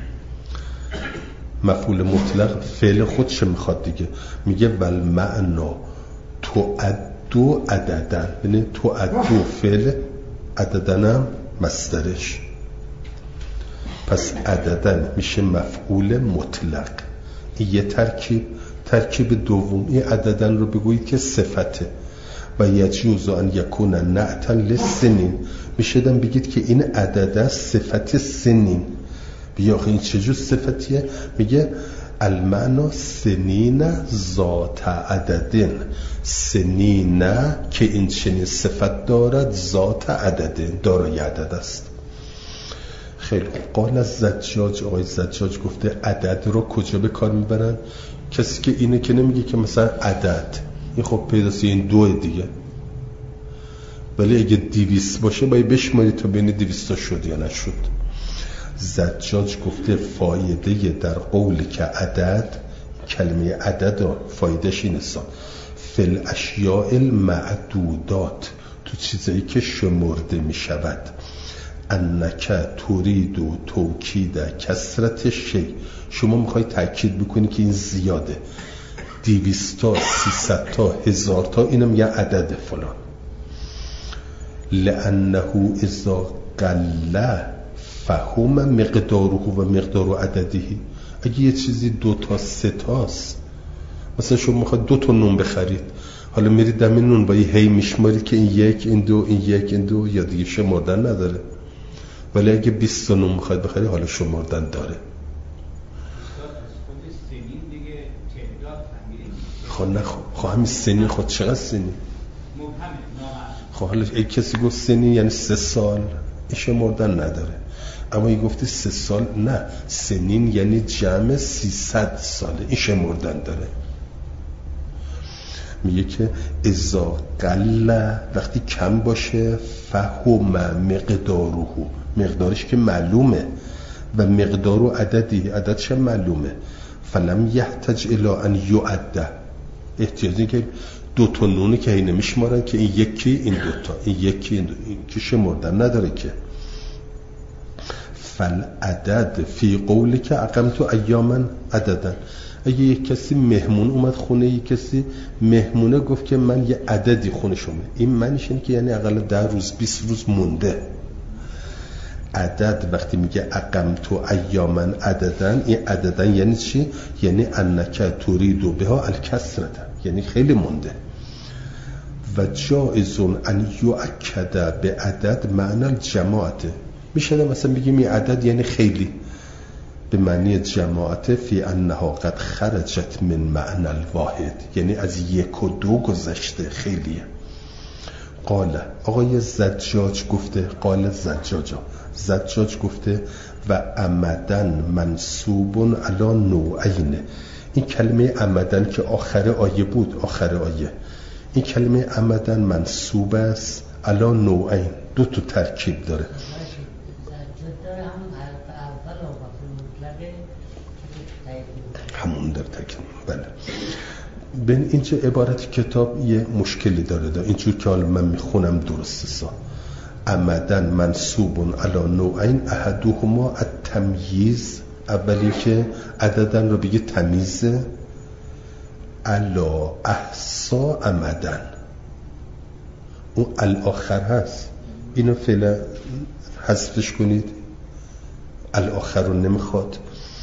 مفعول مطلق فعل خودش میخواد دیگه، میگه ول معنا تو ادو عددن، یعنی تو ادو فعل، عددن هم مصدرش، پس عددن میشه مفعول مطلق. این یه ترکیب. ترکیب دوم، این عددن رو بگویید که صفته و یجوز ان یکون نعتا لسنین، میشه دم بگید که این عدد صفت سنین. بیا این چجور صفتیه؟ میگه المعنا سنین ذات عددن، سنین که این چنین صفت دارد ذات عددن، دارای عدد است. خیلی قال از زجاج، آقای زجاج گفته عدد رو کجا به کار میبرن؟ کسی که اینه که نمیگه که مثلا عدد این خب پیداست این دوه دیگه، ولی اگه دیویست باشه باید بشماری تا بین دیویستا شد یا نشد. زجاج گفته فایده در قولی که عدد، کلمه عدد رو فایدهش این است فل اشیاء المعدودات، تو چیزایی که شمرده می شود. انک ترید و توکید کسرت شی، شما میخوای تاکید بکنی که این زیاده، دیویستا، سیصدتا، هزارتا، اینو میگن عدد فلان. لانه اذا قل فهم مقداره و مقدار عددی، اگه یه چیزی دو تا سه تاست، مثلا شما میخواید دو تا نون بخرید، حالا میرید دم نون با یه هی میشمارید که این یک این دو این یک این دو، یا دیگه شمردن نداره. ولی اگه بیست تا نون میخواید بخرید حالا شمردن داره. خب نه خب همین سنی خود چقدر سنی؟ خب حالا ای کسی گفت سنی یعنی سه سال، این شمردن نداره. اما این گفتی سه سال، نه، سنین یعنی جمع سیصد ساله، این شمردن داره. میگه که اذا قل، وقتی کم باشه، فهم مقداره، مقدارش که معلومه، و مقدار و عددی، عددش معلومه، فلم یحتاج الی ان یعد، احتیاجی که دو تا نونه که اینه میشمارن که این یکی این دوتا این یکی این, دو. این که شمردن نداره که. فالعدد فی قولی که اقمت ایامن عددن، اگه یک کسی مهمون اومد خونه، یک کسی مهمونه گفت که من یه عددی خونه شما، این معنیش اینه که یعنی اقل ده روز بیست روز مونده. عدد وقتی میگه اقمت ایامن عددن، این عددن یعنی چی؟ یعنی انک ترید بها الکسرت، یعنی خیلی مونده. و جائزون ان یؤکد به عدد معنی الجماعت، میشه مثلا بگیم این عدد یعنی خیلی، به معنی جماعت، فی انها قد خرجت من معنی الواحد، یعنی از یک و دو گذشته، خیلیه. قال، آقای زجاج گفته، قال زجاجا، زجاج گفته و عمدن منصوب علی نوعین، این کلمه عمدن که آخر آیه بود، آخر آیه، این کلمه عمدن منصوب است علی نوعین، دو تا ترکیب داره. همون در تکیم. بله. بین اینجا عبارت کتاب یه مشکلی داره دا. اینجور که حالا من میخونم درسته سا عمدن منصوبون علا نوعین احدوهما التمییز، اولی که عددن رو بگه تمیزه، علا احسا عمدن، اون الاخر هست، اینو فعلا حذفش کنید، الاخر رو نمیخواد.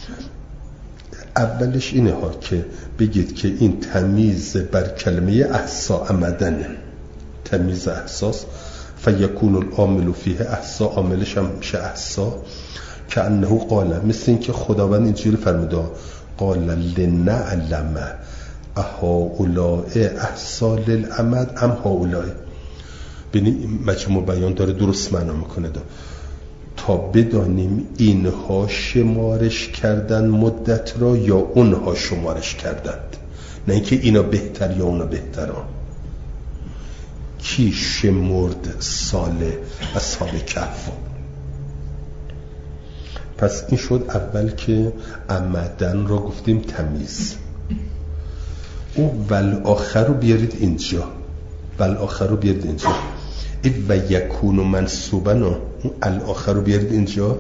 اولش اینه ها که بگید که این تمیز بر کلمه احسا عمدنه، تمیز احساس، فیکون العامل فیه احسا، عاملش هم میشه احسا، که انه قال، مثل این که خداوند اینجوری فرموده، قال لنعلم اهؤلاء احسا للعمد ام هؤلاء، ببین مجموع بیان داره درست معنا میکنه دا. تا بدانیم اینها شمارش کردن مدت را یا اونها شمارش کردند، نه اینکه اینا بهتر یا اونا بهتران. کی شمرد سال اصحاب کهف؟ پس این شد اول که عمدن را گفتیم تمیز. اون والآخر رو بیارید اینجا، والآخر رو بیارید اینجا، و یکون منصوبن، اون الاخر رو بیارید اینجا.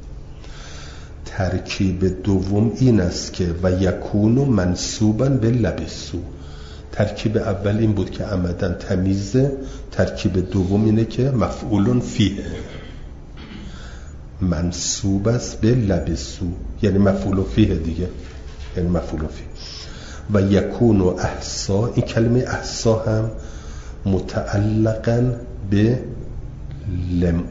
ترکیب دوم این است که و یکون منصوبن به لبسو، ترکیب اول این بود که عمدن تمیزه، ترکیب دوم اینه که مفعولون فیه منصوب است به لبسو، یعنی مفعول فیه دیگه، یعنی مفعول فیه. و یکون و احسا، این کلمه احسا هم متعلقاً به لم...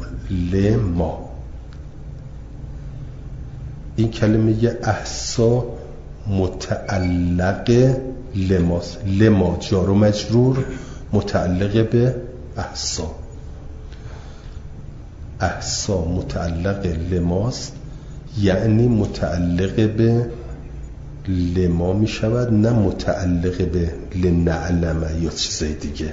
لما، این کلمه احسا متعلق لماس، لما جار و مجرور متعلق به احسا، احسا متعلق لماست، یعنی متعلق به لما می شود، نه متعلق به لنعلم یا چیزای دیگه.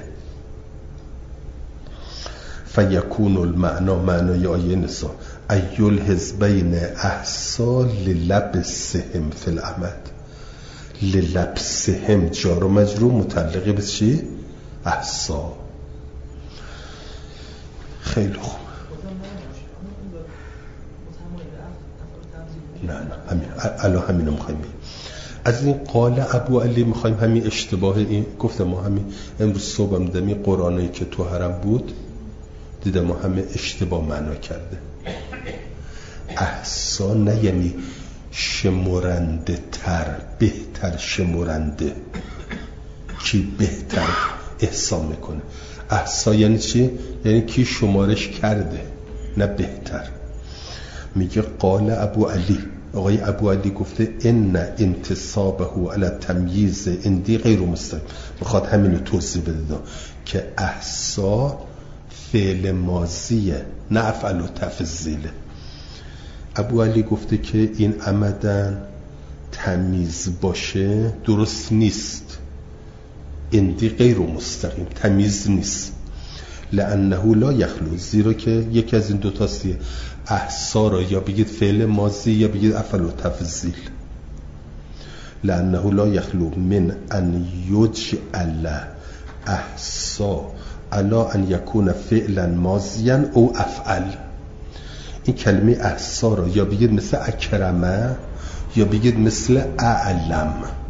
فیکون المعنا، معنای آیه نسا ایل حزبین احسا للبسهم فی الامد، للبسهم جار و مجرور متعلق به چی؟ احسا. خیلی خوب. نه نه همین الان همینو میخوایم بگیم. از این قال ابو علی میخوایم همین اشتباه این گفتم، ما همین امروز صبح هم دیدم این قرآنی که تو حرم بود دیدم ما همه اشتباه معنا کرده. احسا نه یعنی شمرنده تر، بهتر شمرنده، کی بهتر احسا میکنه. احسا یعنی چی؟ یعنی کی شمارش کرده، نه بهتر. میگه قال ابو علی، آقای ابو علی گفته ان انتصابه علی تمییز اندی غیر مستقیم، میخواد همینو توضیح بده که احسا فعل ماضیه نه افعل و تفضیله. ابو علی گفته که این عمدن تمیز باشه درست نیست، اندی غیر مستقیم تمیز نیست، لانه لا یخلو، زیرا که یکی از این دو تاستیه، احسا را یا بگید فعل ماضی یا بگید افعل و تفضیل. لانه لا یخلو من ان یجعل احسا الا ان یکون فعلا ماضیا او افعل. این کلمه احسا را یا بگید مثل اکرمه یا بگید مثل اعلم،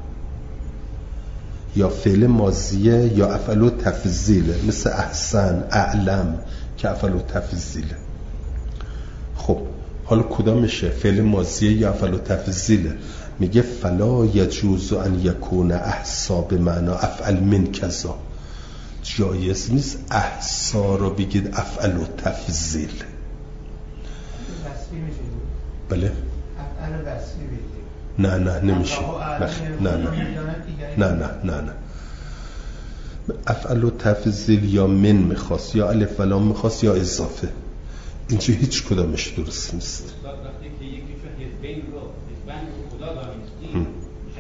یا فعل ماضیه یا افعل و تفضیله، مثل احسن، اعلم که افعل و تفضیله. خب حالا کدام میشه، فعل ماضیه یا افعل و تفضیله؟ میگه فلا یجوز ان یکون احسا به معنا افعل من کذا، جایز نیست احسا رو بگید افعل و تفضیل. بله افعل وصفی بگید. نه نه نمیشه، نه نه نه نه نه نه افعل و تفضیل یا من میخواست یا الف و لام میخواست یا اضافه، اینجا هیچ کدامش درست نیست. وقتی که یکی چون حزبین رو حزبین رو خدا داریم میشه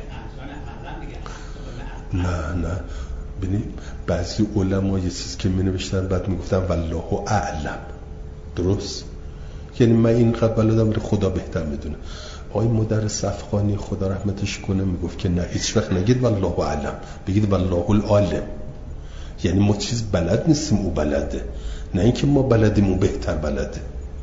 احسان اعلم دیگه. نه نه ببینید بعضی علما یه چیز که می نوشتن بعد میگفتن والله اعلم، درست؟ یعنی من این قبل آدم رو خدا بهتر میدونه. آقای مدرس افغانی خدا رحمتش کنه میگفت که نه هیچ وقت نگید والله اعلم، بگید والله العالم. یعنی ما چیز بلد نیستیم او بلده، نه اینکه ما بلدیم او بهتر بلده.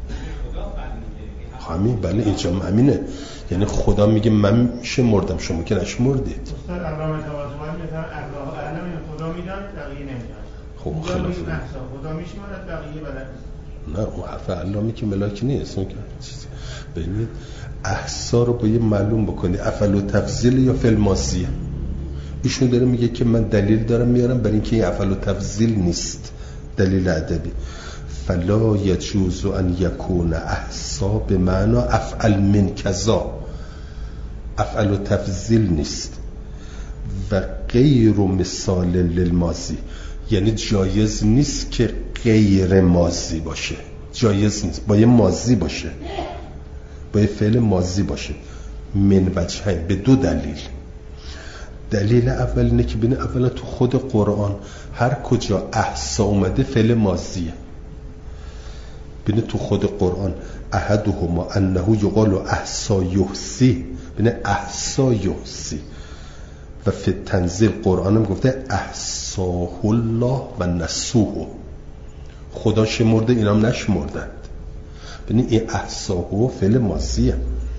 همین بله اینجا همینه، یعنی خدا میگه من میشه مردم شما که نشمردید. استاد علامه طباطبایی میگن الله اعلم، خدا میدان بقیه نمیدان. خب خلاص خدا میشمارد بقیه بلد نیست. نه اون حرف علامی که ملاک نیست. اون که ببینید احسا رو با یه معلوم بکنید افعل و تفضیل یا فعل ماضیه. ایشون داره میگه که من دلیل دارم میارم برای اینکه این افعل و تفضیل نیست، دلیل ادبی. فلا یجوز ان یکون احسا به معنا افعل من کذا، افعل و تفضیل نیست. و غیر مثال للماضی، یعنی جایز نیست که غیر ماضی باشه، جایز نیست، باید ماضی باشه، باید فعل ماضی باشه. من وجهین، به دو دلیل. دلیل اول اینه که ببین اولا تو خود قرآن هر کجا احسا اومده فعل ماضیه. ببین تو خود قرآن احدهما انه یقال احسا یحسی، ببین احسا یحسی. و فی تنزیل قرآن هم گفته احساه الله و نسوه، خدا شمرده اینام نشمردند. ببین این احساه فعل ماضیه.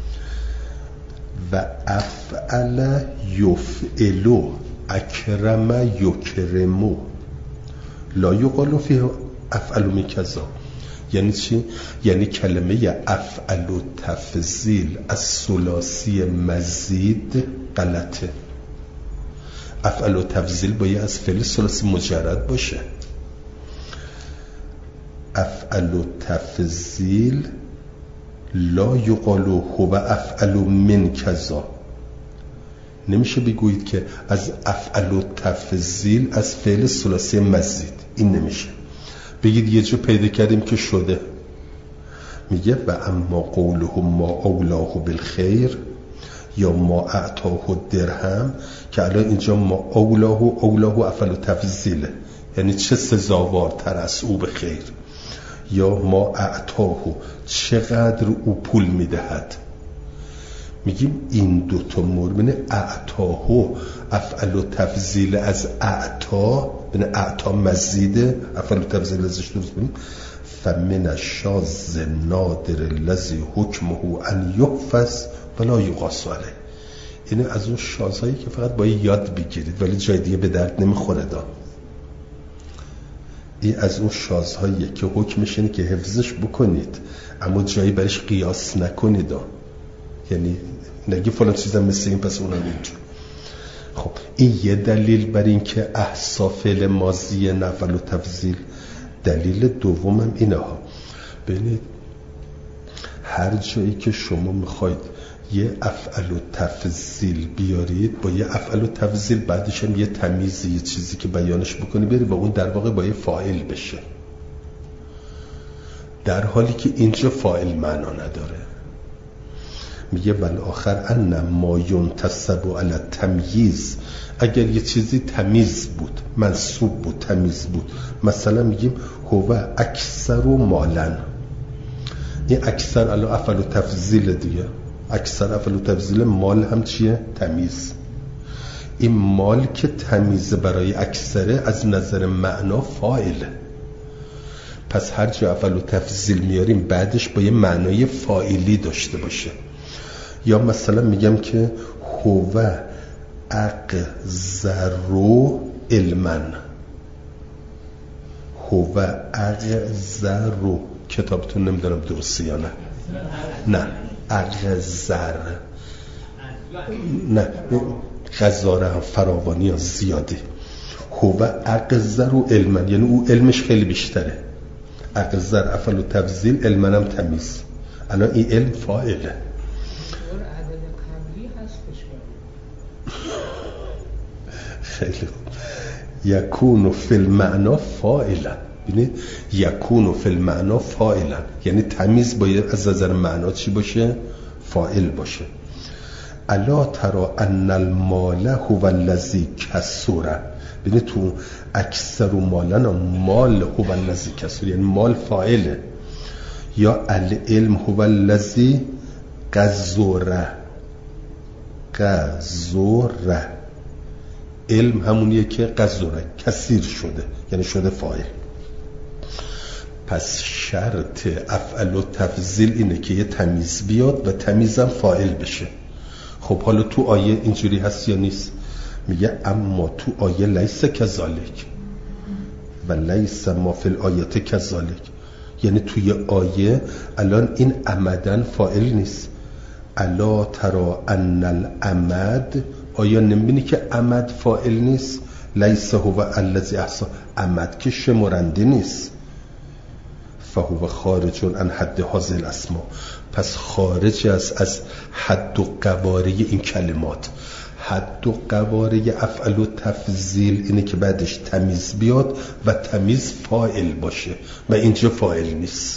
و افعل یفعلو اکرم یکرمو لا یقال فیه افعل من کذا. یعنی چی؟ یعنی کلمه افعل و تفضیل از ثلاثی مزید غلطه. افعل و تفضیل باید از فعل ثلاثی مجرد باشه. افعل و تفضیل لا یقال هو افعل من کذا، نمیشه بگویید که از افعل و تفضیل از فعل ثلاثی مزید، این نمیشه. بگید یه جا پیدا کردیم که شده، میگه و اما قوله ما اولاه بالخیر یا ما اعطاه درهم، که الان اینجا ما اولاه و اولاه و افعل و تفضیله، یعنی چه سزاوارتر از او به خیر، یا ما اعطاه چقدر او پول میدهد. میگیم این دوتا مورد اعطاه افعل و تفضیل از اعطا، بین اعطا مزیده، افعل و تفضیل ازش درست بینیم. فمن الشاذ نادر الذی حکمه ان یحفظ ولا یقاس علیه. اینه از اون شاذهایی که فقط باید یاد بگیرید ولی جای دیگه به درد نمیخوره. دا این از اون شاذهاییه که حکمش اینه که حفظش بکنید اما جایی برش قیاس نکنید. دا یعنی نگی فلان چیزم مثل این پس اونم اینجور. خب این یه دلیل بر این که احصا فعل ماضی نفل و تفضیل. دلیل دومم اینه ها، ببینید هر جایی که شما میخواید یه افعل و تفضیل بیارید با یه افعل و تفضیل بعدش هم یه تمیز، یه چیزی که بیانش بکنی بری و اون در واقع با یه فاعل بشه، در حالی که اینجا فاعل معنا نداره. میگه ول آخر ان ما ینتسب علی تمییز، اگر یه چیزی تمیز بود، منصوب بود، تمیز بود، مثلا میگیم هو اکثر و مالن، این اکثر الان افعل و تفضیل دیگه، اکثر افعل و تفضیل، مال هم چیه؟ تمیز. این مال که تمیز برای اکثره از نظر معنا فاعله، پس هر جا افعل و تفضیل میاریم بعدش با یه معنای فاعلی داشته باشه. یا مثلا میگم که هو اقذرو علمن، هو اقذرو، کتابتون نمیدارم درسته یا نه، نه اقذر، نه غزاره هم فراوانی هم زیاده. هو اقذرو علمن یعنی او علمش خیلی بیشتره. اقذر افعل و تفضیل، علمن هم تمیز. الان این علم فاعله. خیلی خوب. یکون فی المعنا فاعلا، ببینید یکون فی المعنا فاعلا یعنی تمیز باید از نظر معنا چی باشه؟ فاعل باشه. الا ترى ان المال هو الذی کسر، ببینید تو اکثر و مالن مال هو الذی کسر یعنی مال فاعله. یا العلم هو الذی قذر، قذر علم همونیه که قذره کثیر شده یعنی شده فاعل. پس شرط افعل و تفضیل اینه که یه تمیز بیاد و تمیزم فاعل بشه. خب حالا تو آیه اینجوری هست یا نیست؟ میگه اما تو آیه لیس کذالک و لیس ما فی الآیه کذالک، یعنی توی آیه الان این عمدن فاعل نیست. الا ترى ان العمد، آیا نمیبینی که عمد فاعل نیست؟ لیس هو الذی احصا، عمد که شمرنده نیست. فهو خارج عن حد هذه الاسماء، پس خارج است از حد و قواره این کلمات. حد و قواره افعل و تفضیل اینه که بعدش تمیز بیاد و تمیز فاعل باشه و اینجا فاعل نیست.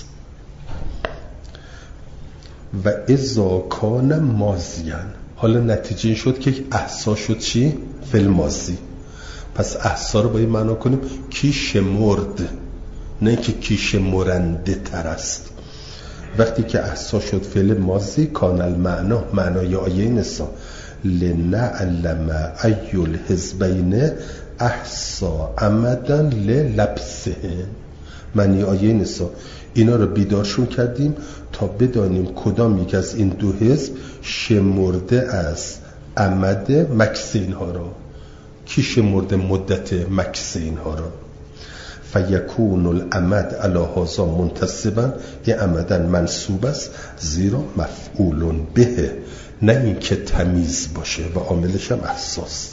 و اذا کان ماضیان، حالا نتیجه این شد که احصا شد چی؟ فعل ماضی. پس احصا رو باید معنا کنیم کی شمرد، نه که کی شمرنده تر است. وقتی که احصا شد فعل ماضی، کان المعنا، معنای آیه نسا لنعلم ای الحزبین احصا عمدا للبسه، معنی آیه نسا اینا رو بیدارشون کردیم تا بدانیم کدام یک از این دو حزب شمرده از عمد مکث اینها را. کی شمرده مدت مکث اینها را؟ فیکون العمد علی هذا منتصبا، این عمدن منصوب است زیرا مفعول به، نه این که تمیز باشه و عاملش هم احساس.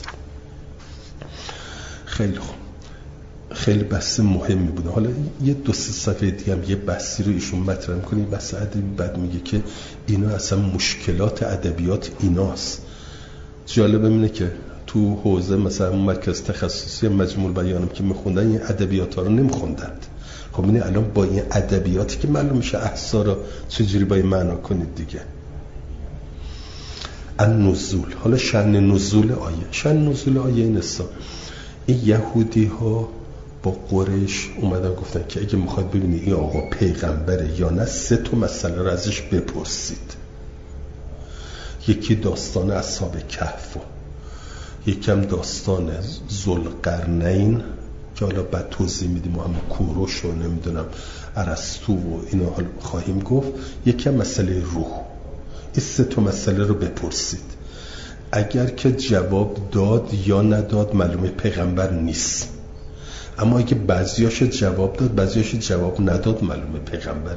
خیلی خوب، خیلی بحث مهمی بوده. حالا یه دو سه صفحه دیگه هم یه بحثی رو ایشون مطرح می‌کنه، بحث ادبی. بعد میگه که اینا اصلا مشکلات ادبیات ایناست. جالب اینه که تو حوزه مثلا مرکز تخصصی مجموع بیانم که میخوندن این ادبیات ها رو نمیخوندند. خب اینه الان با این ادبیاتی که معلوم میشه احسا رو چجوری باید معنا کنید دیگه. النزول، حالا شأن نزول آیه، شأن نزول آیه این است این یهودی ها با قریش اومدن گفتن که اگه میخواد ببینی این آقا پیغمبره یا نه سه تا مسئله رو ازش بپرسید. یکی داستان اصحاب کهف، یکم داستان ذوالقرنین که حالا بعد توضیح میدیم و هم کوروش و نمیدونم ارسطو و اینا حالا خواهیم گفت. یکم مسئله روح. این سه تا مسئله رو بپرسید. اگر که جواب داد یا نداد معلومه پیغمبر نیست، اما اگه بعضیاش جواب داد بعضیاش جواب نداد معلومه پیغمبره.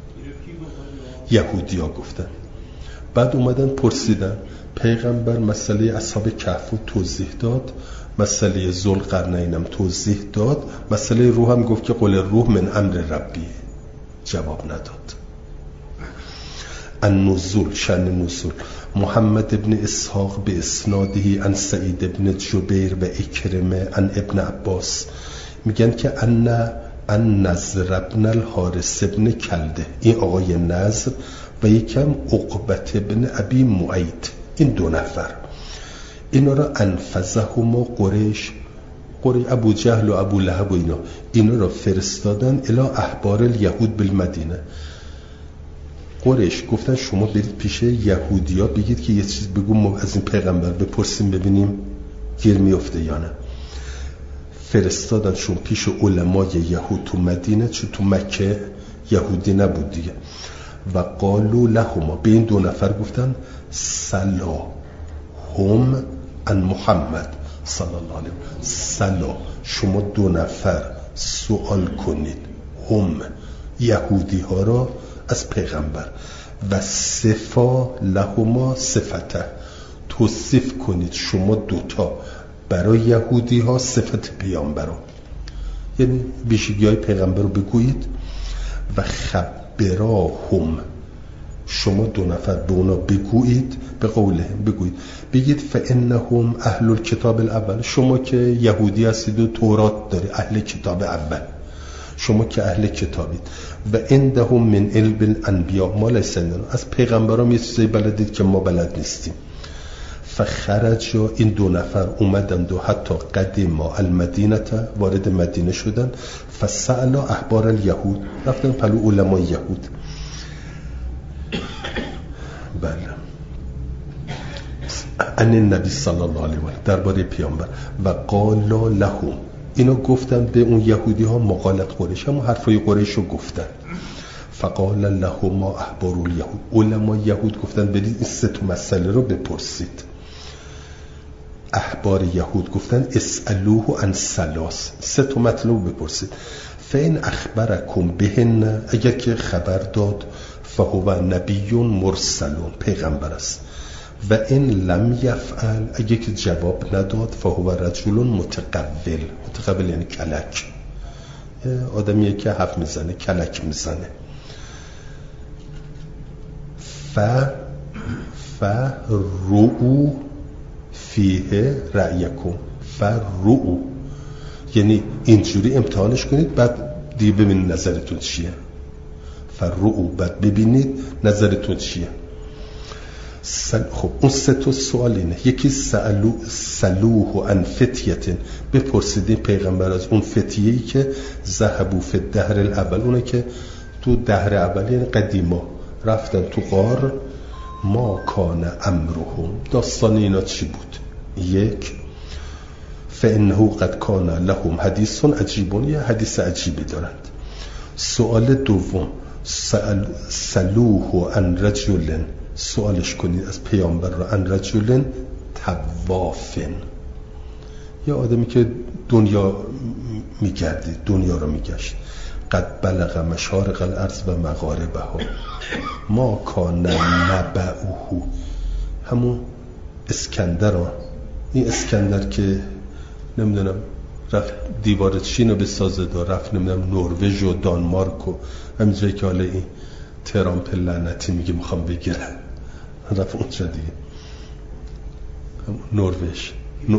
یهودی ها گفتن. بعد اومدن پرسیدن پیغمبر مسئله اصحاب کهف توضیح داد، مسئله ذوالقرنین هم توضیح داد، مسئله روح هم گفت که قل روح من امر ربی، جواب نداد. النزول، شأن نزول. محمد ابن اسحاق به اسناده عن سعید ابن جبیر و اکرمه عن ابن عباس میگن که ان ان نضر ابن الحارث ابن کلده، این آقای نضر و یکم عقبت ابن ابی معید، این دو نفر اینا را انفذهم قریش، قریش ابو جهل و ابو لهب و اینا اینا را فرستادن الی احبار الیهود بالمدینه. قریش گفتن شما برید پیش یهودیا بگید که یه چیز بگو ما از این پیغمبر بپرسیم ببینیم گیر میفته یا نه. فرستادنشون پیش علمای یهود تو مدینه، چون تو مکه یهودی نبود دیگه. و قالو لهما، به این دو نفر گفتن سلا هم ان محمد صلی الله علیه و سلا، شما دو نفر سوال کنید هم یهودی ها را از پیغمبر و صفا لهما صفته، توصیف کنید شما دوتا برای یهودی ها صفت پیامبر رو، یعنی ویژگی های پیغمبر رو بگویید. و خبراهم، شما دو نفر به اونا بگویید، به قوله بگویید بگید فانهم اهل الکتاب الاول، شما که یهودی هستید و تورات داری، اهل کتاب اول، شما که اهل کتابید. و عندهم من علم الانبیاء ما لیس عندنا، از پیغمبرام یه چیزی بلدید که ما بلد نیستیم. فخرج، این دو نفر اومدند و حتی قدیم المدینه، وارد مدینه شدن. فسأل احبار الیهود، رفتن پلو علمای یهود. بله ان النبی صلی الله علیه و آله، درباره پیامبر. و قال لهم، اینا گفتن به اون یهودی ها مقالت قریش، هم حرفای قریش رو گفتن. فقال لهم احبار الیهود، علمای یهود گفتن برید این سه تا مسئله رو بپرسید. احبار یهود گفتن اسالوه عن ثلاث، سه تا مطلب بپرسید. فین اخبرکم بهن، اگر که خبر داد فهو نبی مرسل، پیغمبر است. و این لم یفعل، اگر که جواب نداد فهو رجل متقبل، متقبل یعنی کلک، آدمیه که حرف میزنه کلک میزنه. ف ف رؤو فیه رأیکم، فرعو یعنی اینجوری امتحانش کنید بعد دیگه ببینید نظرتون چیه. فرعو، بعد ببینید نظرتون چیه. خب اون سه تا سوال اینه. یکی سألو سلوه عن فتیه، بپرسیدین پیغمبر از اون فتیه‌ای که ذهبوا فی الدهر الاول، اونه که تو دهر اول یعنی قدیما رفتن تو غار. ما کان امرهم، داستان اینا چی بود؟ یک، فانه قد کان لهم حدیث عجیب، یه حدیث عجیبی دارند. سوال دوم سأل سلوه عن رجل، سوالش کنید از پیامبر را عن رجل توافن، یا آدمی که دنیا میگردید، دنیا رو میگشت. قد بلغ مشارق الارض و مغاربها، ما کان نبعه، همون اسکندر ها. این اسکندر که نمیدونم رفت دیوار چین رو بسازه، دار رفت نمیدونم نروژ و دانمارک و همینجایی که حالا این ترامپ لعنتی میگه میخوام بگیرم، رفت اونجا دیگه. نروژ نو...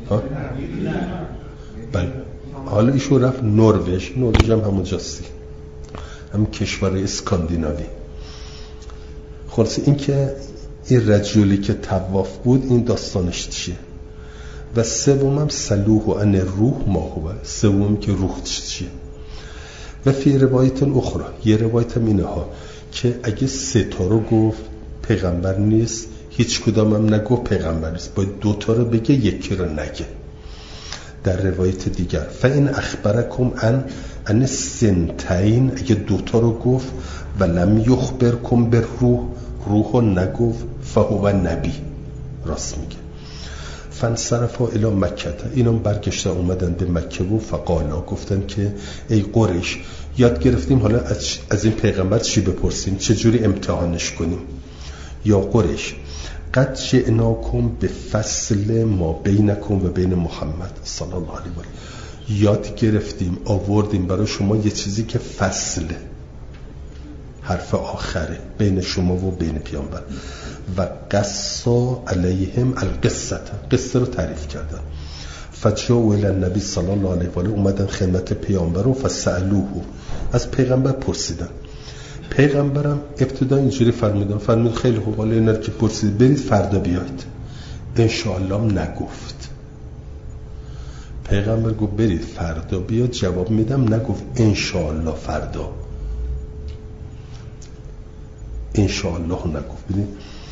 بله حالا ایشون رفت نروژ. نروژ هم همونجاستی، هم کشور اسکاندیناوی. خلاصه این که این رجلی که طواف بود این داستانش چیه. و سومم سلوه ان روح ما هو، سوم که روح چیه. و فی روایت اخرى، یه روایت هم اینه ها که اگه سه تا رو گفت پیغمبر نیست، هیچ کدام هم نگفت پیغمبر نیست، باید دو تا رو بگه یکی رو نگه. در روایت دیگر فإن اخبرکم ان ان سنتین، اگه دو تا رو گفت و لم یخبرکم به روح، روح رو نگفت، فهو نبی، راست میگه. فانصرفا الی مکه، اینم برگشته اومدن به مکه و فقالا، گفتن که ای قریش یاد گرفتیم حالا از این پیغمبر چی بپرسیم، چجوری امتحانش کنیم. یا قریش قد جئناکم به فصل ما بینکم و بین محمد صلی الله علیه و آله، یاد گرفتیم آوردیم برای شما یه چیزی که فصله، حرف آخره بین شما و بین پیامبر. و قصا علیهم القصه، قصه رو تعریف کردن. فجاءوا الی النبی صلی الله علیه و آله، اومدن خدمت پیامبر و فسالوه، از پیغمبر پرسیدن. پیغمبرم ابتدا اینجوری فرمودن، فرمود خیلی خوب، حالا اینا که پرسید برید فردا بیاید. ان شاء الله نگفت. پیغمبر گفت برید فردا بیاد جواب میدم، نگفت ان شاء الله فردا. ان شاء الله نگفت. ببین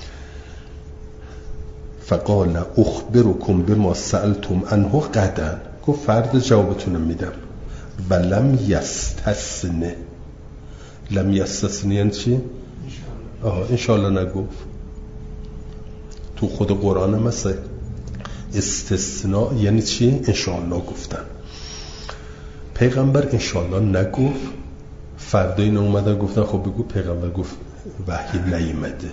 فقال اخبركم بما سألتم عنه غدا، گفت فردا جوابتون میدم. ولم یستثنه، لم یستثنه یعنی چی؟ آها ان شاء الله نگفت. تو خود قرآن هم هست استثناء یعنی چی؟ ان شاء الله گفتن. پیغمبر ان شاء الله نگفت. فردا این اومدن گفتن خب بگو پیغمبر گفت وحی نیامده،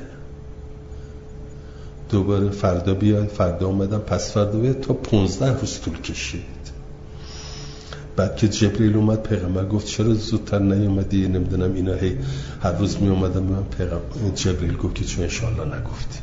دوباره فردا بیاید. فردا اومدن، پس فردا بیاید، تا پونزده روز طول کشید. بعد که جبریل اومد پیغمبر گفت چرا زودتر نیومدی؟ نمیدونم اینا هی هر روز می اومدن من پیغمبر جبریل گفت که چون ان شاء الله نگفتی.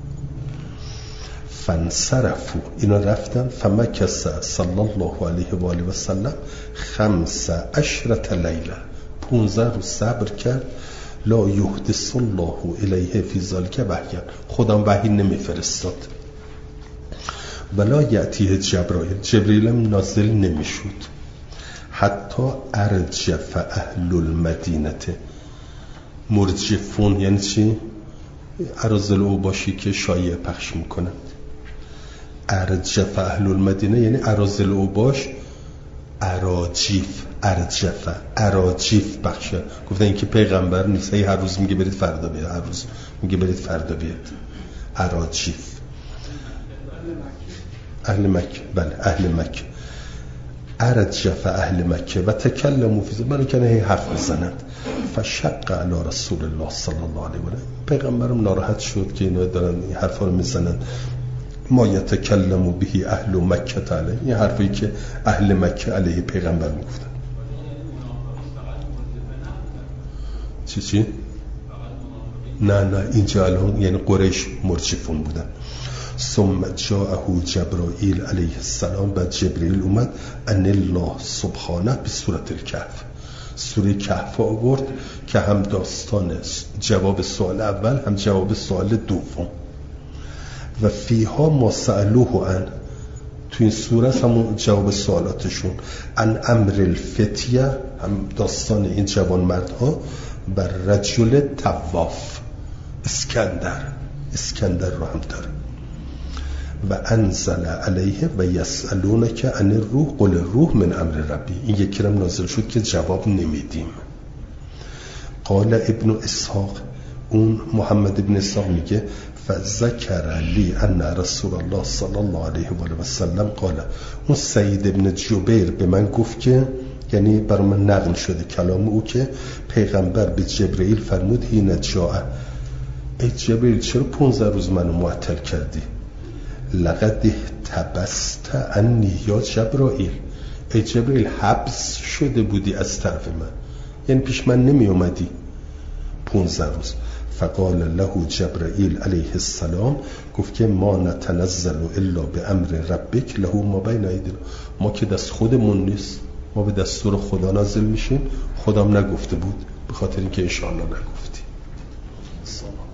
فانصرفوا، اینا رفتن. فمکث صلی الله علیه و آله و سلم خمس عشرة لیله، پونزده روز صبر کرد. لا یحدث الله الیه فی ذلک وحیا، خودم وحی نمیفرستاد. ولا یأتیه جبرائیل، جبریل هم نازل نمیشد. حتی ارجف اهل المدینه، مرجفون یعنی چی؟ اراذل اوباشی که شایعه پخش میکنند. ارجف اهل المدینه یعنی اراذل اوباش، اراجیف، ارجفه اراجیف بخشه. گفتن این که پیغمبر نیست، هر روز میگه برید فردا بیاد، هر روز میگه برید فردا بیاد. اراجیف اهل مکه، بله اهل مکه. ارجف اهل مکه و تکلموا فی ذلک، من کنه هی حرف بزنند. فشق علی رسول الله صلی الله علیه و آله، پیغمبرم ناراحت شد که اینا دارن این حرفا رو میزنن. ما یتکلم به اهل مکه علیه، این حرفی که اهل مکه علیه پیغمبر میگفتن. چی چی؟ نه نه اینجا الان یعنی قریش مرجفون بودن. ثم جاءه جبرائیل علیه السلام، بعد جبرئیل اومد. ان الله سبحانه به سورة الکهف، سوره کهف آورد که هم داستان جواب سوال اول هم جواب سوال دوم. و فیها ما سألوه عن، تو این سوره همون جواب سوالاتشون. ان امر الفتیه، هم داستان این جوان مردها. بر رجل طواف، اسکندر، اسکندر رو هم داره. و انزل علیه و یسألونک عن الروح قل الروح من امر ربی، این یکی رم نازل شد که جواب نمیدیم. قال ابن اسحاق، اون محمد ابن اسحاق میگه فذکر لی ان رسول الله صلی الله علیه و آله و سلم قال، اون سعید ابن جبیر به من گفت که، یعنی برای من نقل شده کلام او، که پیغمبر به جبرئیل فرمود هین جاء، ای جبرئیل چرا پونزده روز منو معطل کردی؟ لقد احتبست عنی یا جبرائیل، ای جبرئیل حبس شده بودی از طرف من، یعنی پیش من نمی اومدی پونزده روز. فقال له جبرائیل علیه السلام، گفت که ما نتنزل الا به امر ربک له ما بین ایدینا، ما که دست خودمون نیست، ما به دستور خدا نازل میشیم. خدام نگفته بود به خاطر اینکه ان شاء الله نگفتی.